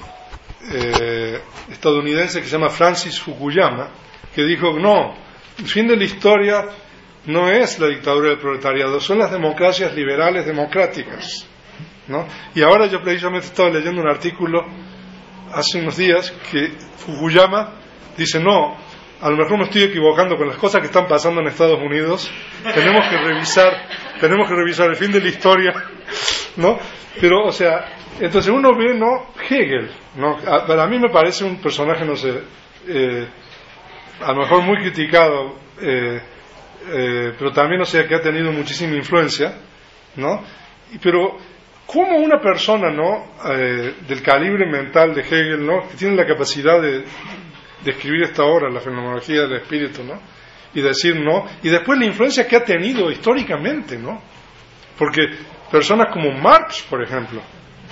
eh, estadounidense que se llama Francis Fukuyama, que dijo, no, el fin de la historia no es la dictadura del proletariado, son las democracias liberales democráticas, ¿no? Y ahora yo precisamente estaba leyendo un artículo hace unos días que Fukuyama dice, no, a lo mejor me estoy equivocando con las cosas que están pasando en Estados Unidos, tenemos que revisar, tenemos que revisar el fin de la historia, ¿no? Pero, o sea, entonces uno ve, ¿no? Hegel, ¿no? A, para mí me parece un personaje, no sé, eh, a lo mejor muy criticado, eh, Eh, pero también, o sea, que ha tenido muchísima influencia, ¿no? Y, pero ¿cómo una persona, ¿no? Eh, del calibre mental de Hegel, ¿no? Que tiene la capacidad de, de escribir esta obra, la fenomenología del espíritu, ¿no? Y decir, ¿no? Y después la influencia que ha tenido históricamente, ¿no? Porque personas como Marx, por ejemplo,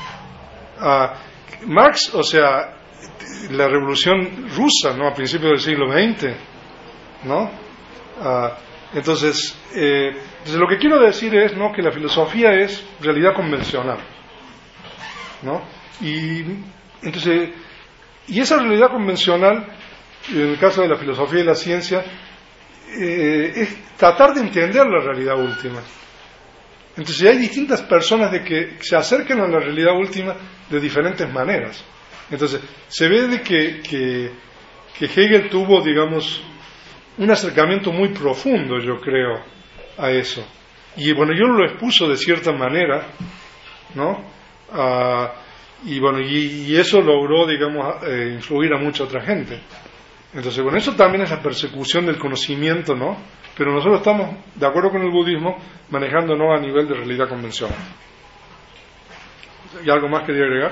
uh, Marx, o sea, la revolución rusa, ¿no? A principios del siglo veinte, ¿no? Uh, Entonces, eh, entonces, lo que quiero decir es, ¿no? Que la filosofía es realidad convencional, ¿no? Y entonces, y esa realidad convencional, en el caso de la filosofía y la ciencia, eh, es tratar de entender la realidad última. Entonces, hay distintas personas de que se acercan a la realidad última de diferentes maneras. Entonces, se ve de que, que, que Hegel tuvo, digamos, un acercamiento muy profundo, yo creo, a eso. Y bueno, yo lo expuso de cierta manera, ¿no? Uh, y bueno, y, y eso logró, digamos, eh, influir a mucha otra gente. Entonces, bueno, eso también es la persecución del conocimiento, ¿no? Pero nosotros estamos, de acuerdo con el budismo, manejándonos a nivel de realidad convencional. ¿Y algo más quería agregar?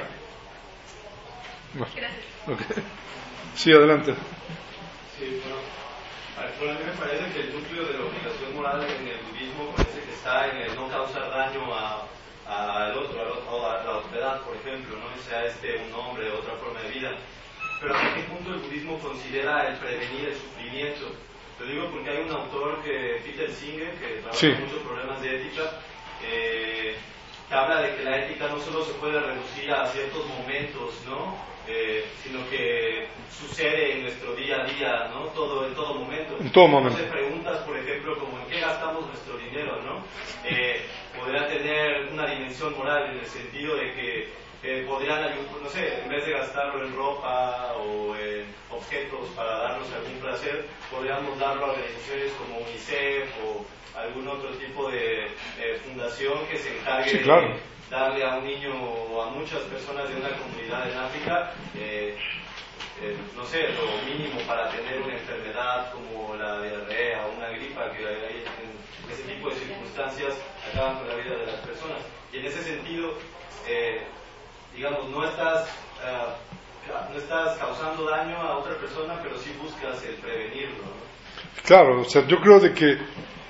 No. Gracias. Okay. Sí, adelante. Sí, bueno, Bueno, a mí me parece que el núcleo de la obligación moral en el budismo parece que está en el no causar daño a, a, al otro, al otro, a la otredad, por ejemplo, ¿no? Sea este un hombre o otra forma de vida. Pero ¿hasta qué punto el budismo considera el prevenir el sufrimiento? Lo digo porque hay un autor, que Peter Singer, que trabaja sí. muchos problemas de ética, eh, que habla de que la ética no solo se puede reducir a ciertos momentos, ¿no? Eh, sino que sucede en nuestro día a día, ¿no? Todo, en todo momento. En todo momento. Entonces preguntas, por ejemplo, como en qué gastamos nuestro dinero, ¿no? Eh, podrá tener una dimensión moral en el sentido de que eh, podrían ayudar, no sé, en vez de gastarlo en ropa o en objetos para darnos algún placer, podríamos darlo a organizaciones como UNICEF o algún otro tipo de eh, fundación que se encargue sí, claro. de darle a un niño o a muchas personas de una comunidad en África, eh, eh, no sé, lo mínimo para tener una enfermedad como la diarrea o una gripa, que hay en ese tipo de circunstancias acaban con la vida de las personas. Y en ese sentido, eh, digamos, no estás, uh, no estás causando daño a otra persona, pero sí buscas el prevenirlo, ¿no? Claro, o sea, yo creo de que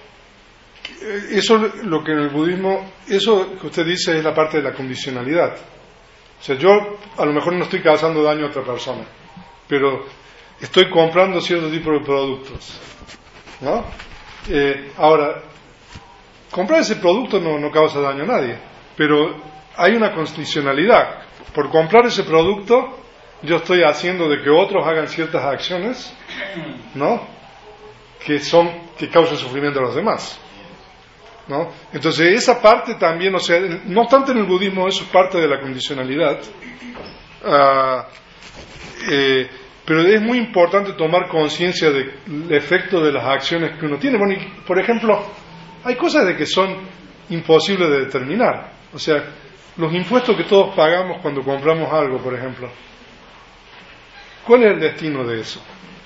eso, lo que en el budismo, eso que usted dice es la parte de la condicionalidad. O sea, yo a lo mejor no estoy causando daño a otra persona, pero estoy comprando cierto tipo de productos, ¿no? Eh, ahora, comprar ese producto no, no causa daño a nadie, pero hay una condicionalidad. Por comprar ese producto, yo estoy haciendo de que otros hagan ciertas acciones, ¿no? Que son, que causan sufrimiento a los demás, ¿no? Entonces esa parte también, o sea, no obstante en el budismo eso es parte de la condicionalidad, uh, eh, pero es muy importante tomar conciencia del efecto de las acciones que uno tiene. Bueno, y, por ejemplo, hay cosas de que son imposibles de determinar. O sea, los impuestos que todos pagamos cuando compramos algo, por ejemplo, ¿cuál es el destino de eso?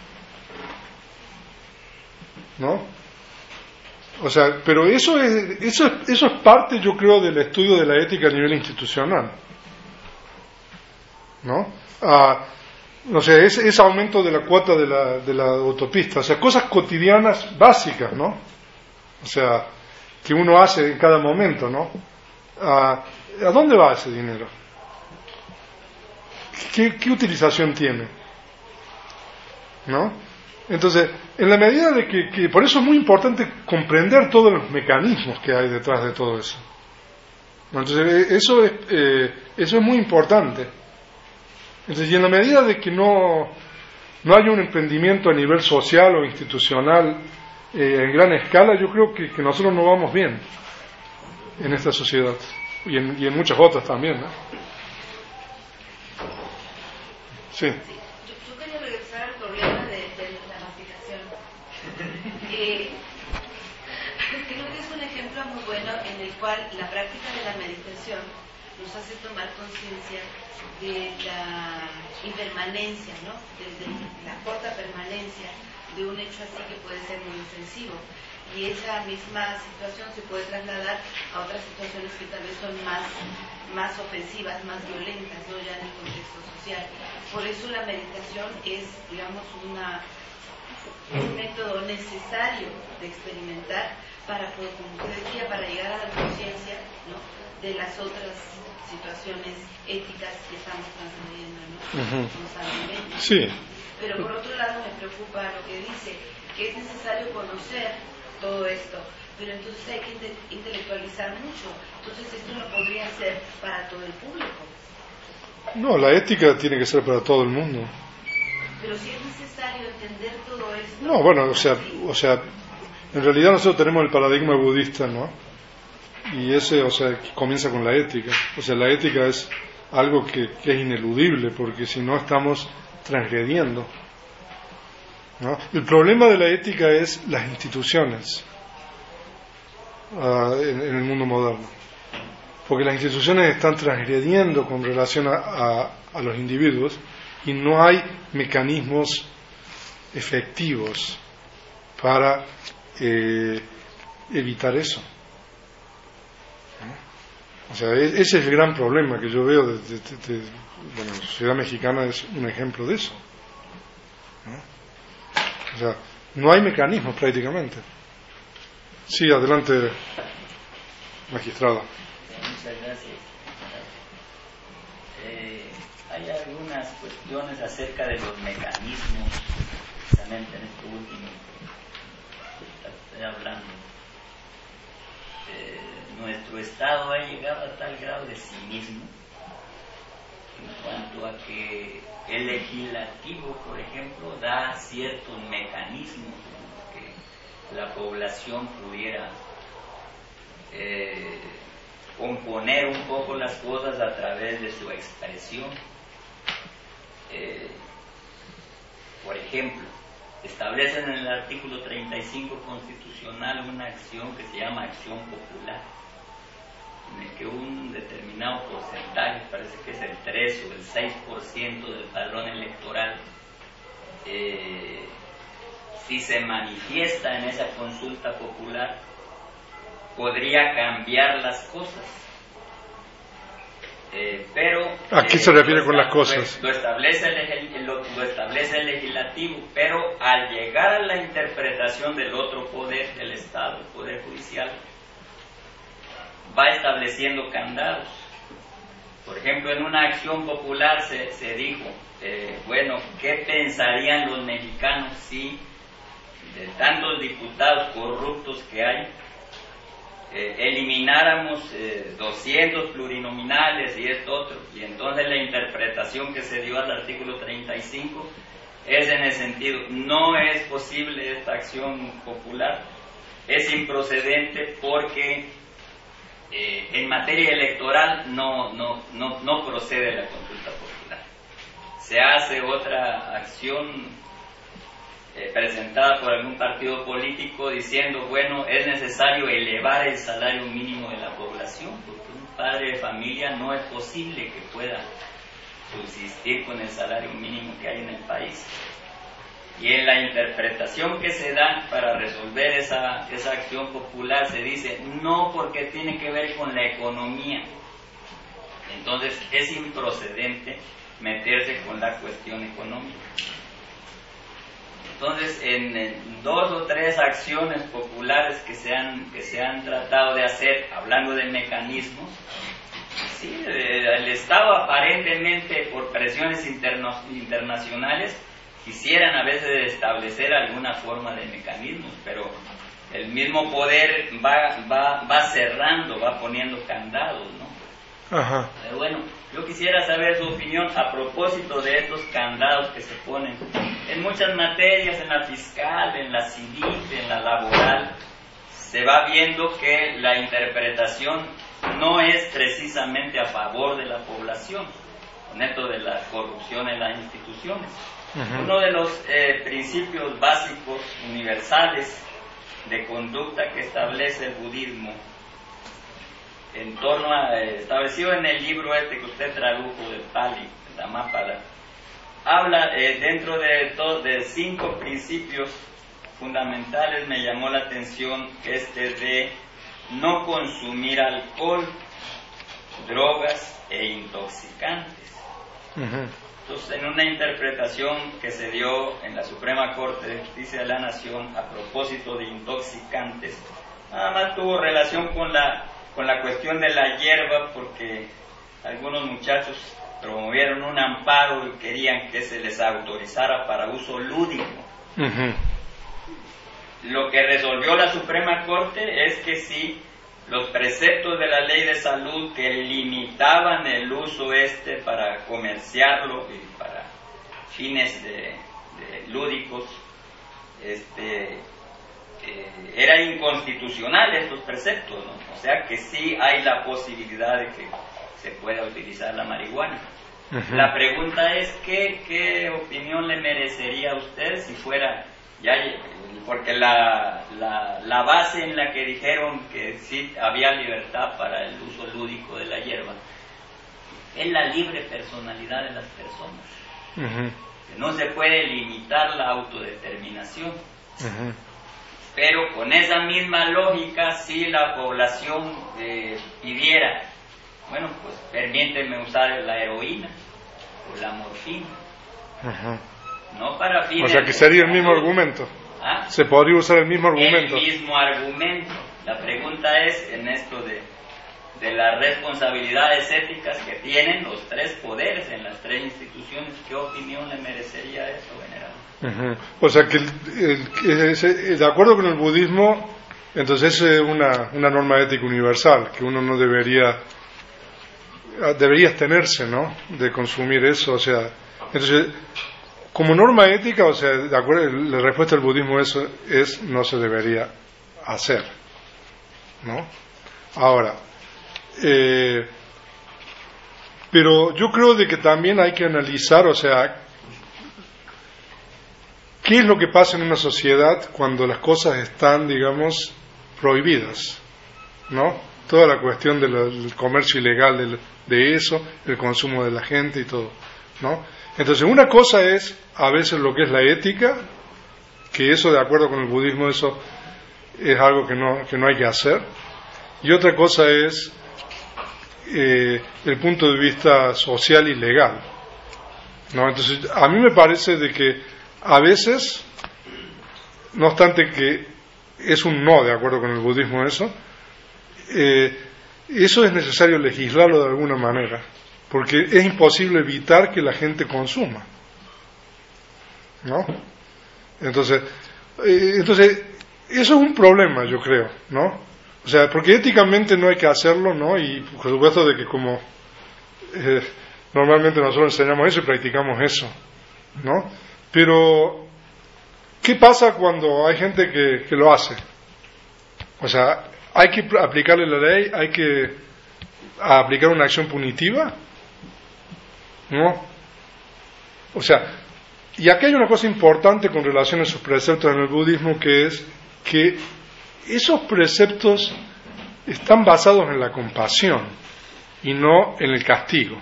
¿No? O sea, pero eso es, eso, eso es parte, yo creo, del estudio de la ética a nivel institucional, ¿no? Ah, o sea, ese, ese aumento de la cuota de la, de la autopista, o sea, cosas cotidianas básicas, ¿no? O sea, que uno hace en cada momento, ¿no? Ah, ¿a dónde va ese dinero? ¿Qué, qué utilización tiene? ¿No? Entonces, en la medida de que, que, por eso es muy importante comprender todos los mecanismos que hay detrás de todo eso. Entonces, eso es, eh, eso es muy importante. Entonces, y en la medida de que no, no haya un emprendimiento a nivel social o institucional eh, en gran escala, yo creo que, que nosotros no vamos bien en esta sociedad y en, y en muchas otras también, ¿no? Sí. Eh, creo que es un ejemplo muy bueno en el cual la práctica de la meditación nos hace tomar conciencia de la impermanencia, ¿no? Desde la corta permanencia de un hecho así que puede ser muy ofensivo. Y esa misma situación se puede trasladar a otras situaciones que tal vez son más, más ofensivas, más violentas, ¿no? Ya en el contexto social. Por eso la meditación es, digamos, una un método necesario de experimentar para, como usted decía, para llegar a la conciencia, ¿no? De las otras situaciones éticas que estamos transmitiendo, ¿no? Uh-huh. Constantemente. Sí. Pero por otro lado me preocupa lo que dice, que es necesario conocer todo esto, pero entonces hay que inte- intelectualizar mucho. Entonces esto no podría ser para todo el público. No, la ética tiene que ser para todo el mundo. Pero si es necesario entender todo esto... No, bueno, o sea, o sea, en realidad nosotros tenemos el paradigma budista, ¿no? Y ese, o sea, comienza con la ética. O sea, la ética es algo que, que es ineludible, porque si no estamos transgrediendo, ¿no? El problema de la ética es las instituciones uh, en, en el mundo moderno. Porque las instituciones están transgrediendo con relación a, a, a los individuos y no hay mecanismos efectivos para eh, evitar eso. ¿No? O sea, e- ese es el gran problema que yo veo. De, de, de, de, bueno, la sociedad mexicana es un ejemplo de eso, ¿no? O sea, No hay mecanismo prácticamente. Sí, adelante, magistrado. Muchas gracias. Eh, hay algunas cuestiones acerca de los mecanismos, precisamente en este último que estoy hablando. Eh, nuestro Estado ha llegado a tal grado de cinismo en cuanto a que el legislativo, por ejemplo, da ciertos mecanismos que la población pudiera eh, componer un poco las cosas a través de su expresión. Eh, por ejemplo, establecen en el artículo treinta y cinco constitucional una acción que se llama acción popular, en el que un determinado porcentaje, parece que es el tres o el seis por ciento del padrón electoral, eh, si se manifiesta en esa consulta popular, podría cambiar las cosas. Eh, pero ¿a qué eh, se refiere lo, con las cosas? Lo establece, el, lo, lo establece el legislativo, pero al llegar a la interpretación del otro poder del Estado, el Poder Judicial, va estableciendo candados. Por ejemplo, en una acción popular se, se dijo, eh, bueno, ¿qué pensarían los mexicanos si de tantos diputados corruptos que hay, eh, elimináramos eh, doscientos plurinominales y esto otro? Y entonces la interpretación que se dio al artículo treinta y cinco es en el sentido, no es posible esta acción popular, es improcedente porque eh, en materia electoral no, no, no, no procede la consulta popular. Se hace otra acción Eh, presentada por algún partido político diciendo, bueno, es necesario elevar el salario mínimo de la población, porque un padre de familia no es posible que pueda subsistir con el salario mínimo que hay en el país. Y en la interpretación que se da para resolver esa, esa acción popular se dice, no, porque tiene que ver con la economía. Entonces es improcedente meterse con la cuestión económica. Entonces, en, en dos o tres acciones populares que se han, que se han tratado de hacer, hablando de mecanismos, sí, el Estado aparentemente por presiones interno, internacionales quisieran a veces establecer alguna forma de mecanismos, pero el mismo poder va, va, va cerrando, va poniendo candados, ¿no? Ajá. Pero bueno, yo quisiera saber su opinión a propósito de estos candados que se ponen en muchas materias, en la fiscal, en la civil, en la laboral. Se va viendo que la interpretación no es precisamente a favor de la población, con esto de la corrupción en las instituciones. Uh-huh. Uno de los eh, principios básicos universales de conducta que establece el budismo, en torno a, eh, establecido en el libro este que usted tradujo del Pali, la Mápala, habla eh, dentro de, to, de cinco principios fundamentales. Me llamó la atención este de no consumir alcohol, drogas e intoxicantes. Uh-huh. Entonces, en una interpretación que se dio en la Suprema Corte de Justicia de la Nación a propósito de intoxicantes, nada más tuvo relación con la con la cuestión de la hierba, porque algunos muchachos promovieron un amparo y querían que se les autorizara para uso lúdico. Uh-huh. Lo que resolvió la Suprema Corte es que sí, los preceptos de la ley de salud que limitaban el uso este para comerciarlo y para fines de, de lúdicos, este Eh, era inconstitucional estos preceptos, ¿no? O sea que sí hay la posibilidad de que se pueda utilizar la marihuana. Uh-huh. La pregunta es ¿qué, qué opinión le merecería a usted si fuera ya, porque la, la, la base en la que dijeron que sí había libertad para el uso lúdico de la hierba es la libre personalidad de las personas. Uh-huh. Que no se puede limitar la autodeterminación. Uh-huh. Pero con esa misma lógica, si la población eh, pidiera, bueno, pues permíteme usar la heroína o la morfina, uh-huh. no para fines... O sea que sería el mismo argumento. ¿Ah? Se podría usar el mismo argumento. El mismo argumento. La pregunta es, en esto de, de las responsabilidades éticas que tienen los tres poderes en las tres instituciones, ¿qué opinión le merecería eso, venerable? Uh-huh. O sea, que el, el, el, de acuerdo con el budismo, entonces es una, una norma ética universal, que uno no debería, debería abstenerse, ¿no?, de consumir eso. O sea, entonces, como norma ética, o sea, de acuerdo, la respuesta del budismo eso es no se debería hacer, ¿no? Ahora, eh, pero yo creo de que también hay que analizar, o sea, ¿qué es lo que pasa en una sociedad cuando las cosas están, digamos, prohibidas? ¿No? Toda la cuestión del comercio ilegal de, de eso, el consumo de la gente y todo, ¿no? Entonces, una cosa es a veces lo que es la ética, que eso, de acuerdo con el budismo, eso es algo que no, que no hay que hacer, y otra cosa es eh, el punto de vista social y legal, ¿no? Entonces, a mí me parece de que a veces, no obstante que es un no de acuerdo con el budismo eso, eh, eso es necesario legislarlo de alguna manera, porque es imposible evitar que la gente consuma, ¿no? Entonces, eh, entonces eso es un problema, yo creo, ¿no? O sea, porque éticamente no hay que hacerlo, ¿no? Y por supuesto de que como eh, normalmente nosotros enseñamos eso y practicamos eso, ¿no? Pero, ¿qué pasa cuando hay gente que, que lo hace? O sea, ¿hay que aplicarle la ley? ¿Hay que aplicar una acción punitiva? ¿No? O sea, y aquí hay una cosa importante con relación a esos preceptos en el budismo, que es que esos preceptos están basados en la compasión y no en el castigo.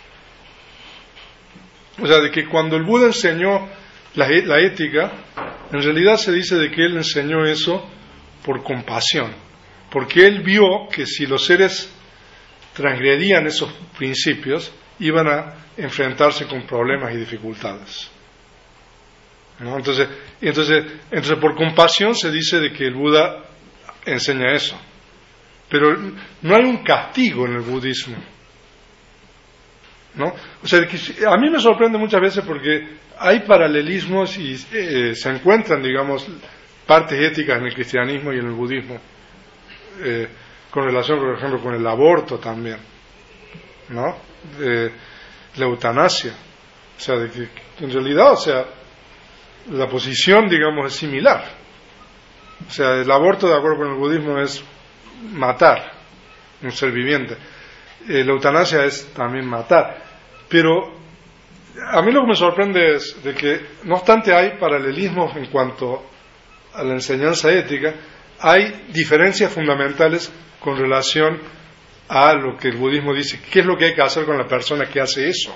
O sea, de que cuando el Buda enseñó la, la ética, en realidad se dice de que él enseñó eso por compasión, porque él vio que si los seres transgredían esos principios, iban a enfrentarse con problemas y dificultades, ¿no? Entonces, entonces, entonces por compasión se dice de que el Buda enseña eso, pero no hay un castigo en el budismo, ¿no? O sea, que a mí me sorprende muchas veces porque hay paralelismos y eh, se encuentran, digamos, partes éticas en el cristianismo y en el budismo, eh, con relación, por ejemplo, con el aborto también, ¿no? Eh, la eutanasia, o sea, de que, que en realidad, o sea, la posición, digamos, es similar. O sea, el aborto, de acuerdo con el budismo, es matar un ser viviente. Eh, la eutanasia es también matar. Pero a mí lo que me sorprende es de que, no obstante hay paralelismos en cuanto a la enseñanza ética, hay diferencias fundamentales con relación a lo que el budismo dice, qué es lo que hay que hacer con la persona que hace eso,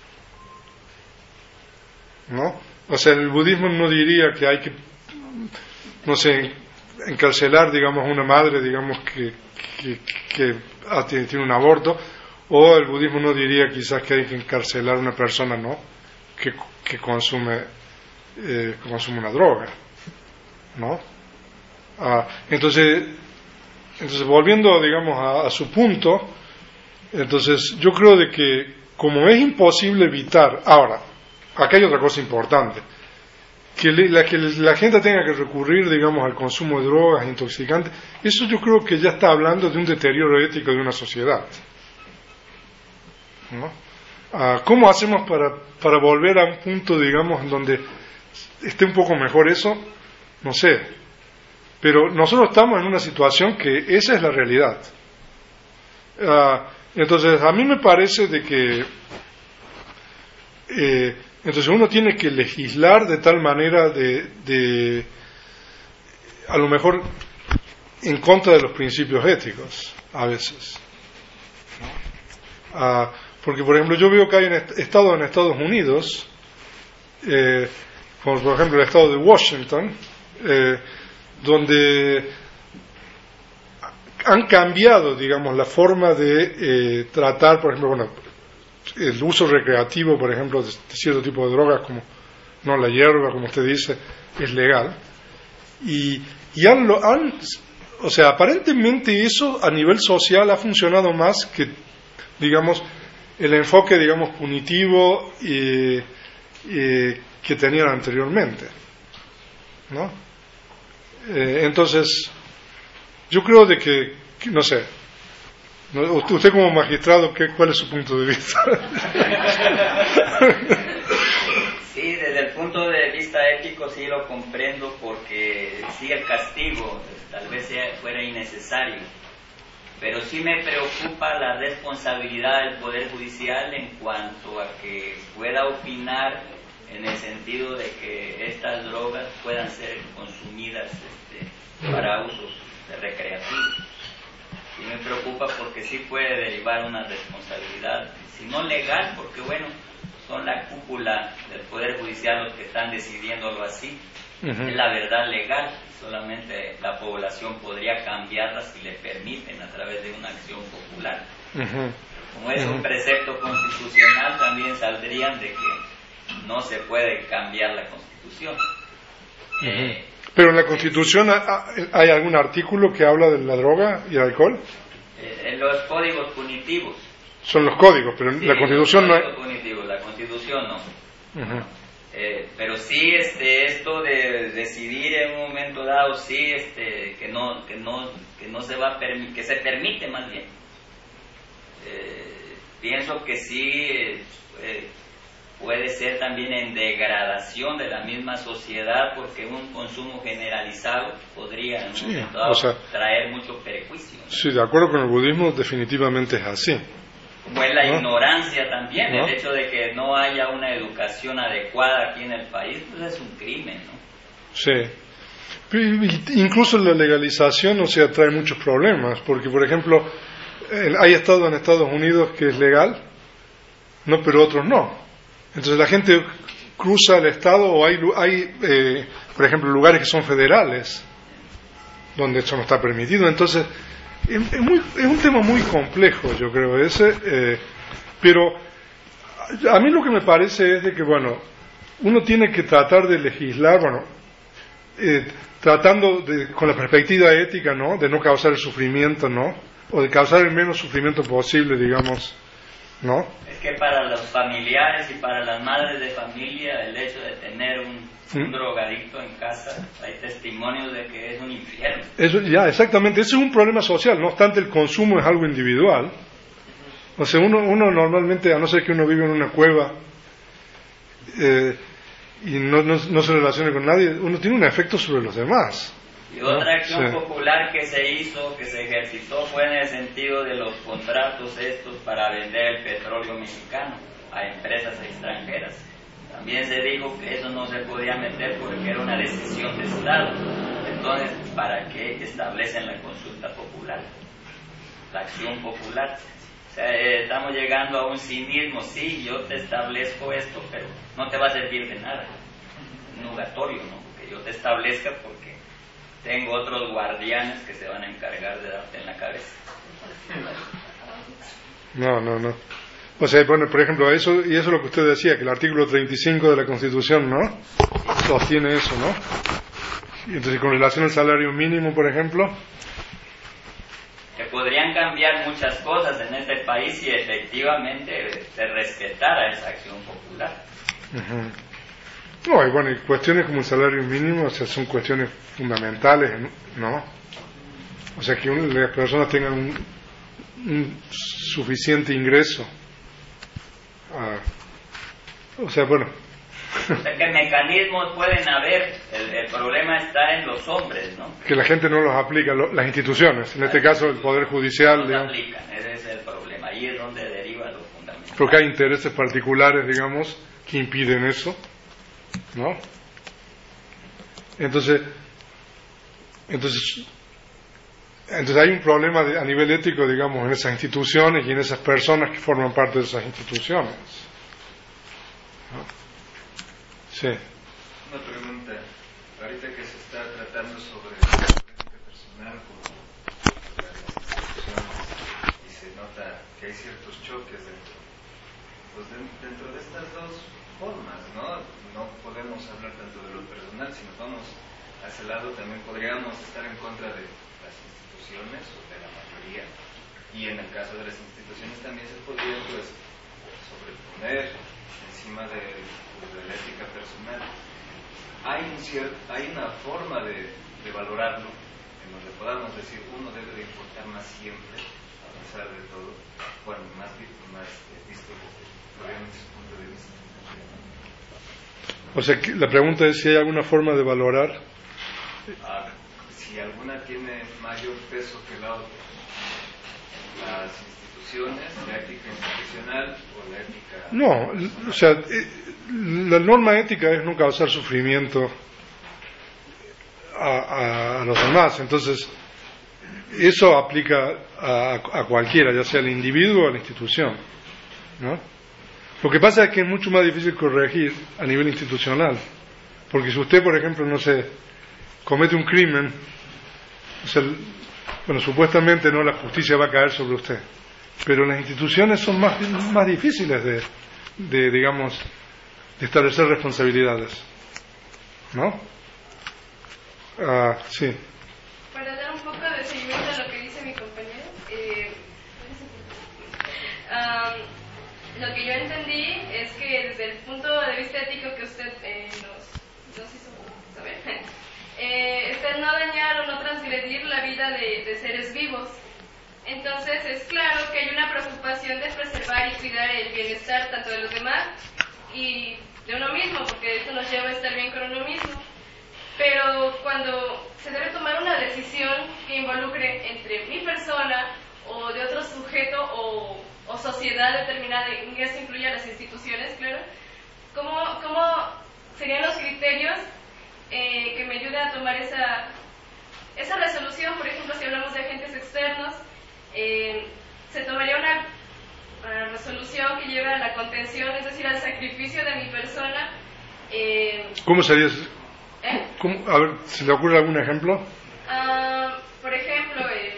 ¿no? O sea, el budismo no diría que hay que, no sé, encarcelar, digamos, a una madre, digamos, que, que, que ah, tiene, tiene un aborto, o el budismo no diría quizás que hay que encarcelar a una persona, ¿no?, que, que consume, eh, consume una droga, ¿no? Ah, entonces, entonces volviendo, digamos, a, a su punto, entonces yo creo de que como es imposible evitar, ahora, acá hay otra cosa importante, que, le, la, que la gente tenga que recurrir, digamos, al consumo de drogas intoxicantes, eso yo creo que ya está hablando de un deterioro ético de una sociedad, ¿no? Ah, ¿cómo hacemos para, para volver a un punto, digamos, en donde esté un poco mejor eso? No sé. Pero nosotros estamos en una situación que esa es la realidad. Uh, entonces, a mí me parece de que eh, entonces uno tiene que legislar de tal manera de, de a lo mejor en contra de los principios éticos, a veces, ¿no? Uh, porque, por ejemplo, yo veo que hay un est- estado en Estados Unidos, eh, como por ejemplo el estado de Washington, eh, donde han cambiado, digamos, la forma de eh, tratar, por ejemplo, bueno, el uso recreativo, por ejemplo, de cierto tipo de drogas, como no la hierba, como usted dice, es legal, y, y han, lo, han, o sea, aparentemente eso a nivel social ha funcionado más que, digamos, el enfoque, digamos, punitivo y, y, que tenían anteriormente, ¿no? Eh, entonces, yo creo de que, que no sé, ¿no? Usted como magistrado, ¿qué, ¿cuál es su punto de vista? Sí, desde el punto de vista ético sí lo comprendo, porque sí el castigo tal vez sea, fuera innecesario, pero sí me preocupa la responsabilidad del Poder Judicial en cuanto a que pueda opinar en el sentido de que estas drogas puedan ser consumidas este, para usos recreativos. Sí me preocupa porque sí puede derivar una responsabilidad, si no legal, porque bueno, son la cúpula del Poder Judicial los que están decidiéndolo así. Uh-huh. Es la verdad legal, solamente la población podría cambiarla si le permiten a través de una acción popular. Uh-huh. Como es uh-huh. un precepto constitucional, también saldrían de que no se puede cambiar la Constitución. Uh-huh. Eh, ¿Pero en la Constitución hay algún artículo que habla de la droga y el alcohol? Eh, en los códigos punitivos. Son los códigos, pero en sí, la Constitución no hay. Punitivos, la Constitución no. Uh-huh. Eh, pero sí, este, esto de decidir en un momento dado, sí, este, que no, que no, que no se va a permitir, que se permite más bien. Eh, pienso que sí eh, eh, puede ser también en degradación de la misma sociedad, porque un consumo generalizado podría en un sí, momento dado o sea, traer mucho perjuicio, ¿no? Sí, de acuerdo con el budismo, definitivamente es así. Como es la ¿no? ignorancia también, ¿no? El hecho de que no haya una educación adecuada aquí en el país, pues es un crimen, ¿no? Sí. Incluso la legalización, o sea, trae muchos problemas, porque, por ejemplo, hay estados en Estados Unidos que es legal, no, pero otros no. Entonces la gente cruza el estado, o hay, hay eh, por ejemplo, lugares que son federales, donde eso no está permitido. Entonces, es, muy, es un tema muy complejo, yo creo, ese, eh, pero a mí lo que me parece es de que, bueno, uno tiene que tratar de legislar, bueno, eh, tratando de, con la perspectiva ética, ¿no?, de no causar el sufrimiento, ¿no?, o de causar el menos sufrimiento posible, digamos, ¿no? Es que para los familiares y para las madres de familia, el hecho de tener un, un ¿Mm? drogadicto en casa, hay testimonios de que es un infierno. Eso, ya, exactamente, ese es un problema social, no obstante el consumo es algo individual. O sea, uno, uno normalmente, a no ser que uno vive en una cueva eh, y no, no, no se relacione con nadie, uno tiene un efecto sobre los demás. Y otra acción sí. popular que se hizo, que se ejercitó, fue en el sentido de los contratos estos para vender el petróleo mexicano a empresas extranjeras. También se dijo que eso no se podía meter porque era una decisión de Estado. Entonces, ¿para qué establecen la consulta popular? La acción popular. O sea, eh, estamos llegando a un cinismo. Sí, yo te establezco esto, pero no te va a servir de nada. Nugatorio, ¿no? Porque yo te establezca porque tengo otros guardianes que se van a encargar de darte en la cabeza. No, no, no. O sea, bueno, por ejemplo, eso, y eso es lo que usted decía, que el artículo treinta y cinco de la Constitución, ¿no?, sostiene eso, ¿no? Y entonces, con relación al salario mínimo, por ejemplo, que podrían cambiar muchas cosas en este país si efectivamente se respetara esa acción popular. Uh-huh. No, y bueno, y cuestiones como el salario mínimo, o sea, son cuestiones fundamentales, ¿no? O sea, que un, las personas tengan un, un suficiente ingreso. Ah, o sea, bueno. O sea, que mecanismos pueden haber, el, el problema está en los hombres, ¿no? Que la gente no los aplica, lo, las instituciones, en este caso el Poder Judicial. No los aplican, ese es el problema, ahí es donde deriva lo fundamental. Porque hay intereses particulares, digamos, que impiden eso, ¿no? Entonces, entonces, entonces hay un problema de, a nivel ético, digamos, en esas instituciones y en esas personas que forman parte de esas instituciones, ¿no? Sí. Una pregunta, ahorita que se está tratando sobre la política personal con la institución y se nota que hay ciertos choques dentro, pues de, dentro de estas dos formas, ¿no? No podemos hablar tanto de lo personal, si nos vamos a ese lado, también podríamos estar en contra de las instituciones o de la mayoría. Y en el caso de las instituciones también se podría pues sobreponer encima de, pues, de la ética personal. Hay, un cier- hay una forma de, de valorarlo en donde podamos decir uno debe de importar más siempre, a pesar de todo, bueno, más, más eh, visto desde obviamente su punto de vista. O sea, que la pregunta es si hay alguna forma de valorar. Ah, si alguna tiene mayor peso que la otra. Las instituciones, la ética institucional o la ética... No, o sea, la norma ética es no causar sufrimiento a, a, a los demás. Entonces, eso aplica a, a cualquiera, ya sea al individuo o a la institución, ¿no? Lo que pasa es que es mucho más difícil corregir a nivel institucional, porque si usted, por ejemplo, no sé, comete un crimen, o sea, bueno, supuestamente no, la justicia va a caer sobre usted, pero las instituciones son más, más difíciles de, de, digamos, de establecer responsabilidades, ¿no? Ah, sí. Para dar un poco de seguimiento a lo que dice mi compañero, eh, um, lo que yo entendí es que desde el punto de vista ético que usted eh, nos, nos hizo saber, eh, es el no dañar o no transgredir la vida de, de seres vivos. Entonces es claro que hay una preocupación de preservar y cuidar el bienestar tanto de los demás y de uno mismo, porque eso nos lleva a estar bien con uno mismo. Pero cuando se debe tomar una decisión que involucre entre mi persona o de otro sujeto o, o sociedad determinada, y eso incluye a las instituciones, claro, ¿cómo, cómo serían los criterios eh, que me ayuden a tomar esa, esa resolución? Por ejemplo, si hablamos de agentes externos, eh, se tomaría una, una resolución que lleve a la contención, es decir, al sacrificio de mi persona. Eh, ¿Cómo sería eso? ¿Eh? ¿Cómo? A ver, ¿se le ocurre algún ejemplo? Uh, por ejemplo, eh,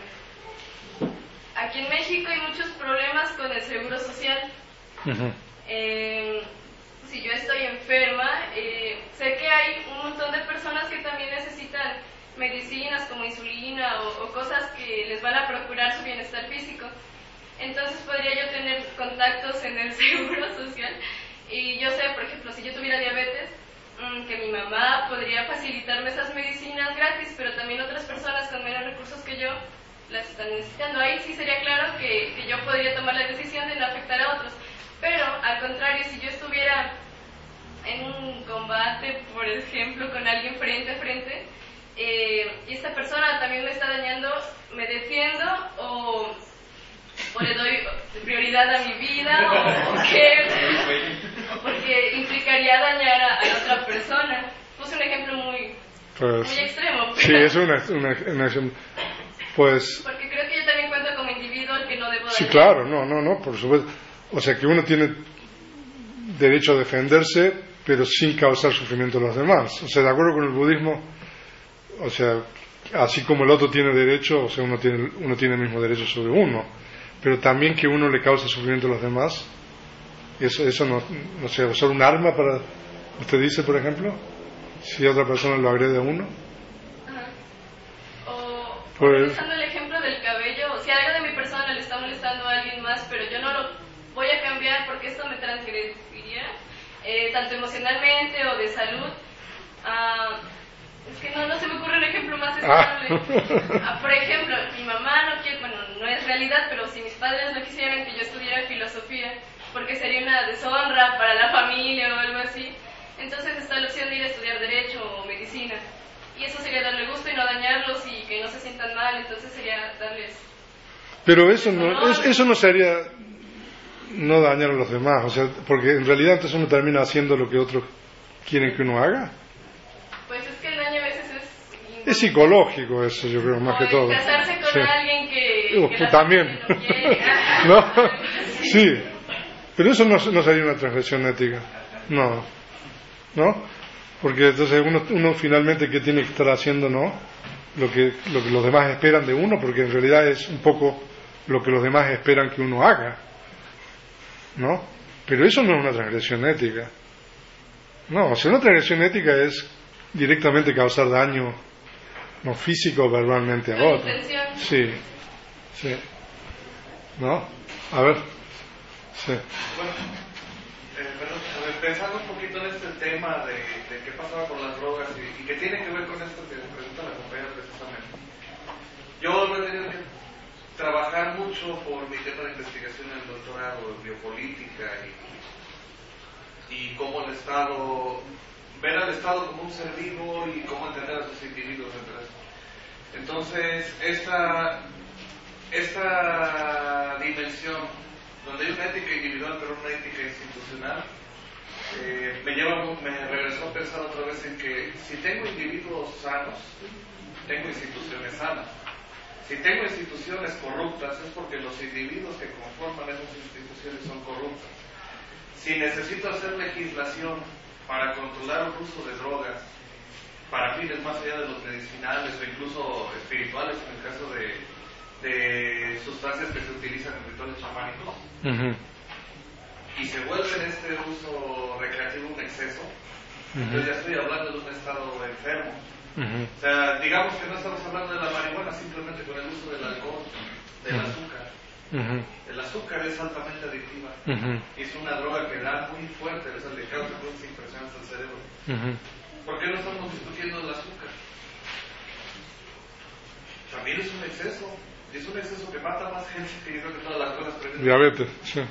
aquí en México hay muchos problemas con el seguro social. Uh-huh. Eh, si yo estoy enferma, eh, sé que hay un montón de personas que también necesitan medicinas como insulina o, o cosas que les van a procurar su bienestar físico. Entonces podría yo tener contactos en el seguro social y yo sé, por ejemplo, si yo tuviera diabetes, que mi mamá podría facilitarme esas medicinas gratis, pero también otras personas con menos recursos que yo las están necesitando. Ahí sí sería claro que, que yo podría tomar la decisión de no afectar a otros. Pero, al contrario, si yo estuviera en un combate, por ejemplo, con alguien frente a frente, eh, y esta persona también me está dañando, ¿me defiendo o, o le doy prioridad a mi vida o, o qué? Porque implicaría dañar a, a la otra persona. Puse un ejemplo muy, pues, muy extremo. Pero, sí, es una, una, una pues. Porque creo que yo también cuento como individuo al que no debo dañar. Sí, claro, no, no, no, por supuesto. O sea que uno tiene derecho a defenderse, pero sin causar sufrimiento a los demás. O sea, de acuerdo con el budismo, o sea, así como el otro tiene derecho, o sea, uno tiene, uno tiene el mismo derecho sobre uno, pero también que uno le cause sufrimiento a los demás. Eso, eso no, no sé, usar un arma para, usted dice, por ejemplo, si otra persona lo agrede a uno. Ajá. O, pues, utilizando el ejemplo del cabello, si algo de mi persona le está molestando a alguien más, pero yo no lo voy a cambiar porque esto me transgrediría, eh, tanto emocionalmente o de salud. Ah, es que no, no se me ocurre un ejemplo más estable. Ah. Ah, por ejemplo, mi mamá no quiere, bueno, no es realidad, pero si mis padres no quisieran que yo estudiara filosofía, porque sería una deshonra para la familia o algo así, entonces está la opción de ir a estudiar derecho o medicina, y eso sería darle gusto y no dañarlos y que no se sientan mal, entonces sería darles... Pero eso no, es, eso no sería no dañar a los demás, o sea, porque en realidad entonces uno termina haciendo lo que otros quieren que uno haga. Pues es que el daño a veces es... Es psicológico eso, yo creo, más o que todo. casarse con sí. alguien que... Uh, que también. No quiere. ¿No? Sí. Pero eso no, no sería una transgresión ética. No. ¿No? Porque entonces uno, uno finalmente, ¿qué tiene que estar haciendo, no? Lo que, lo que los demás esperan de uno, porque en realidad es un poco lo que los demás esperan que uno haga. ¿No? Pero eso no es una transgresión ética. No, o sea, una transgresión ética es directamente causar daño, no físico o verbalmente a otro. Sí, sí. ¿No? A ver. Sí. Bueno, eh, perdón, pensando un poquito en este tema de, de qué pasaba con las drogas y, y que tiene que ver con esto que me pregunta la compañera precisamente. Yo no he tenido que trabajar mucho por mi tema de investigación en el doctorado en biopolítica y, y cómo el Estado, ver al Estado como un ser vivo y cómo entender a sus individuos. Entonces, esta, esta dimensión, donde hay una ética individual pero una ética institucional, eh, me, lleva, me regresó a pensar otra vez en que si tengo individuos sanos, tengo instituciones sanas. Si tengo instituciones corruptas es porque los individuos que conforman esas instituciones son corruptos. Si necesito hacer legislación para controlar el uso de drogas, para fines más allá de los medicinales o incluso espirituales, en el caso de, de sustancias que se utilizan en rituales chamánicos, uh-huh. y se vuelve en este uso recreativo un exceso, uh-huh. entonces ya estoy hablando de un estado enfermo. Uh-huh. O sea, digamos que no estamos hablando de la marihuana simplemente con el uso del alcohol, del uh-huh. azúcar. Uh-huh. El azúcar es altamente adictiva. Uh-huh. Es una droga que da muy fuerte, o sea, le causa muchas impresiones al cerebro. Uh-huh. ¿Por qué no estamos discutiendo el azúcar? También es un exceso. Es un exceso que mata más gente que yo creo que todas las cosas presentes. Diabetes, sí.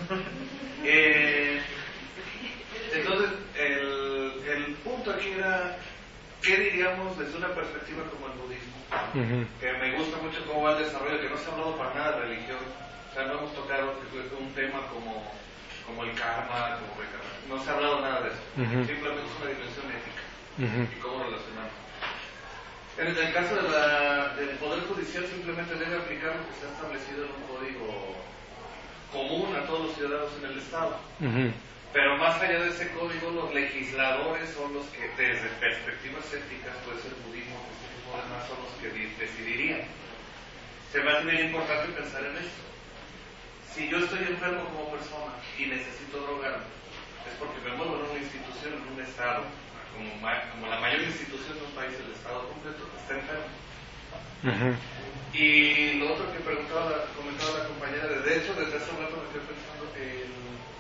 eh, entonces, el, el punto aquí era, ¿qué diríamos desde una perspectiva como el budismo? Uh-huh. Que me gusta mucho cómo va el desarrollo, que no se ha hablado para nada de religión. O sea, no hemos tocado un tema como, como el karma, como el karma. No se ha hablado nada de eso. Uh-huh. Simplemente es una dimensión ética. Uh-huh. Y cómo relacionamos. En el caso de la, del Poder Judicial, simplemente debe aplicar lo que se ha establecido en un código común a todos los ciudadanos en el Estado. Uh-huh. Pero más allá de ese código, los legisladores son los que, desde perspectivas éticas, puede ser budismo, cristianismo, demás, son los que decidirían. Se me hace bien importante pensar en esto. Si yo estoy enfermo como persona y necesito drogarme, es porque me muevo en una institución, en un Estado, como, como la mayor institución de un país, el Estado completo, que está enfermo. Uh-huh. Y lo otro que preguntaba, comentaba la compañera, de hecho, desde hace un rato me estoy pensando en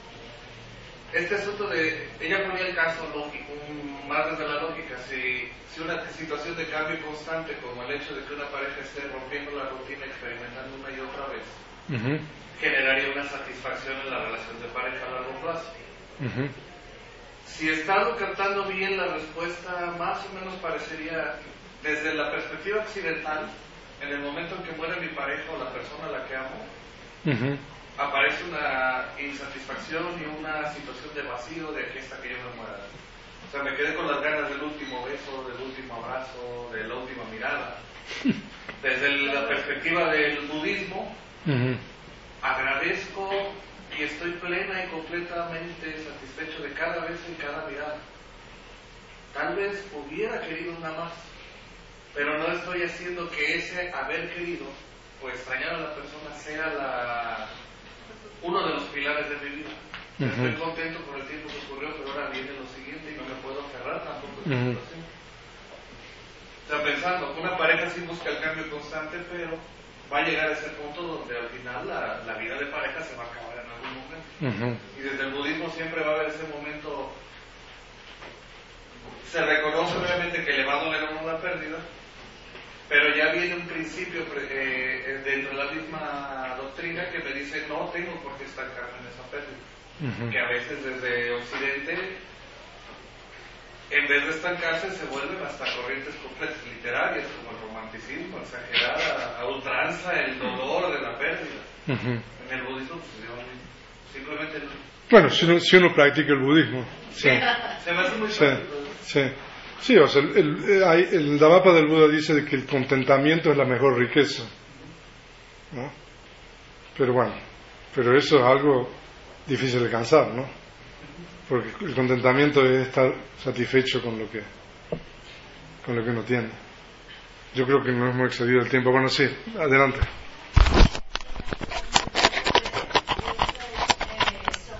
este asunto de, ella ponía el caso lógico, más desde la lógica, si, si una situación de cambio constante, como el hecho de que una pareja esté rompiendo la rutina, experimentando una y otra vez, uh-huh. generaría una satisfacción en la relación de pareja a largo plazo. Uh-huh. Si he estado captando bien la respuesta, más o menos parecería, desde la perspectiva occidental, en el momento en que muere mi pareja o la persona a la que amo, uh-huh. aparece una insatisfacción y una situación de vacío de aquí hasta que yo me muera. O sea, me quedé con las ganas del último beso, del último abrazo, de la última mirada. Desde la perspectiva del budismo, uh-huh. agradezco y estoy plena y completamente satisfecho de cada beso y cada mirada. Tal vez hubiera querido una más, pero no estoy haciendo que ese haber querido o extrañar a la persona sea la, uno de los pilares de mi vida. Uh-huh. Estoy contento por el tiempo que ocurrió, pero ahora viene lo siguiente y no me puedo aferrar tampoco a esa uh-huh. situación. O sea, pensando, una pareja sí busca el cambio constante, pero va a llegar a ese punto donde al final la, la vida de pareja se va a acabar en algún momento. Uh-huh. Y desde el budismo siempre va a haber ese momento. Se reconoce obviamente que le va a doler a uno la pérdida, pero ya viene un principio eh, dentro de la misma doctrina que me dice no tengo por qué estancarme en esa pérdida. Uh-huh. Que a veces desde Occidente, en vez de estancarse, se vuelven hasta corrientes completas literarias, como el romanticismo, exagerar a, a ultranza el dolor de la pérdida. Uh-huh. En el budismo, pues, yo, simplemente... El... Bueno, si uno, si uno practica el budismo. Sí. Se me hace muy sí. fácil. Sí. Sí, o sea, el, el, el, el Dhammapada del Buda dice que el contentamiento es la mejor riqueza, ¿no? Pero bueno, pero eso es algo difícil de alcanzar, ¿no? Porque el contentamiento es estar satisfecho con lo que con lo que uno tiene. Yo creo que no hemos excedido el tiempo. Bueno, sí, adelante.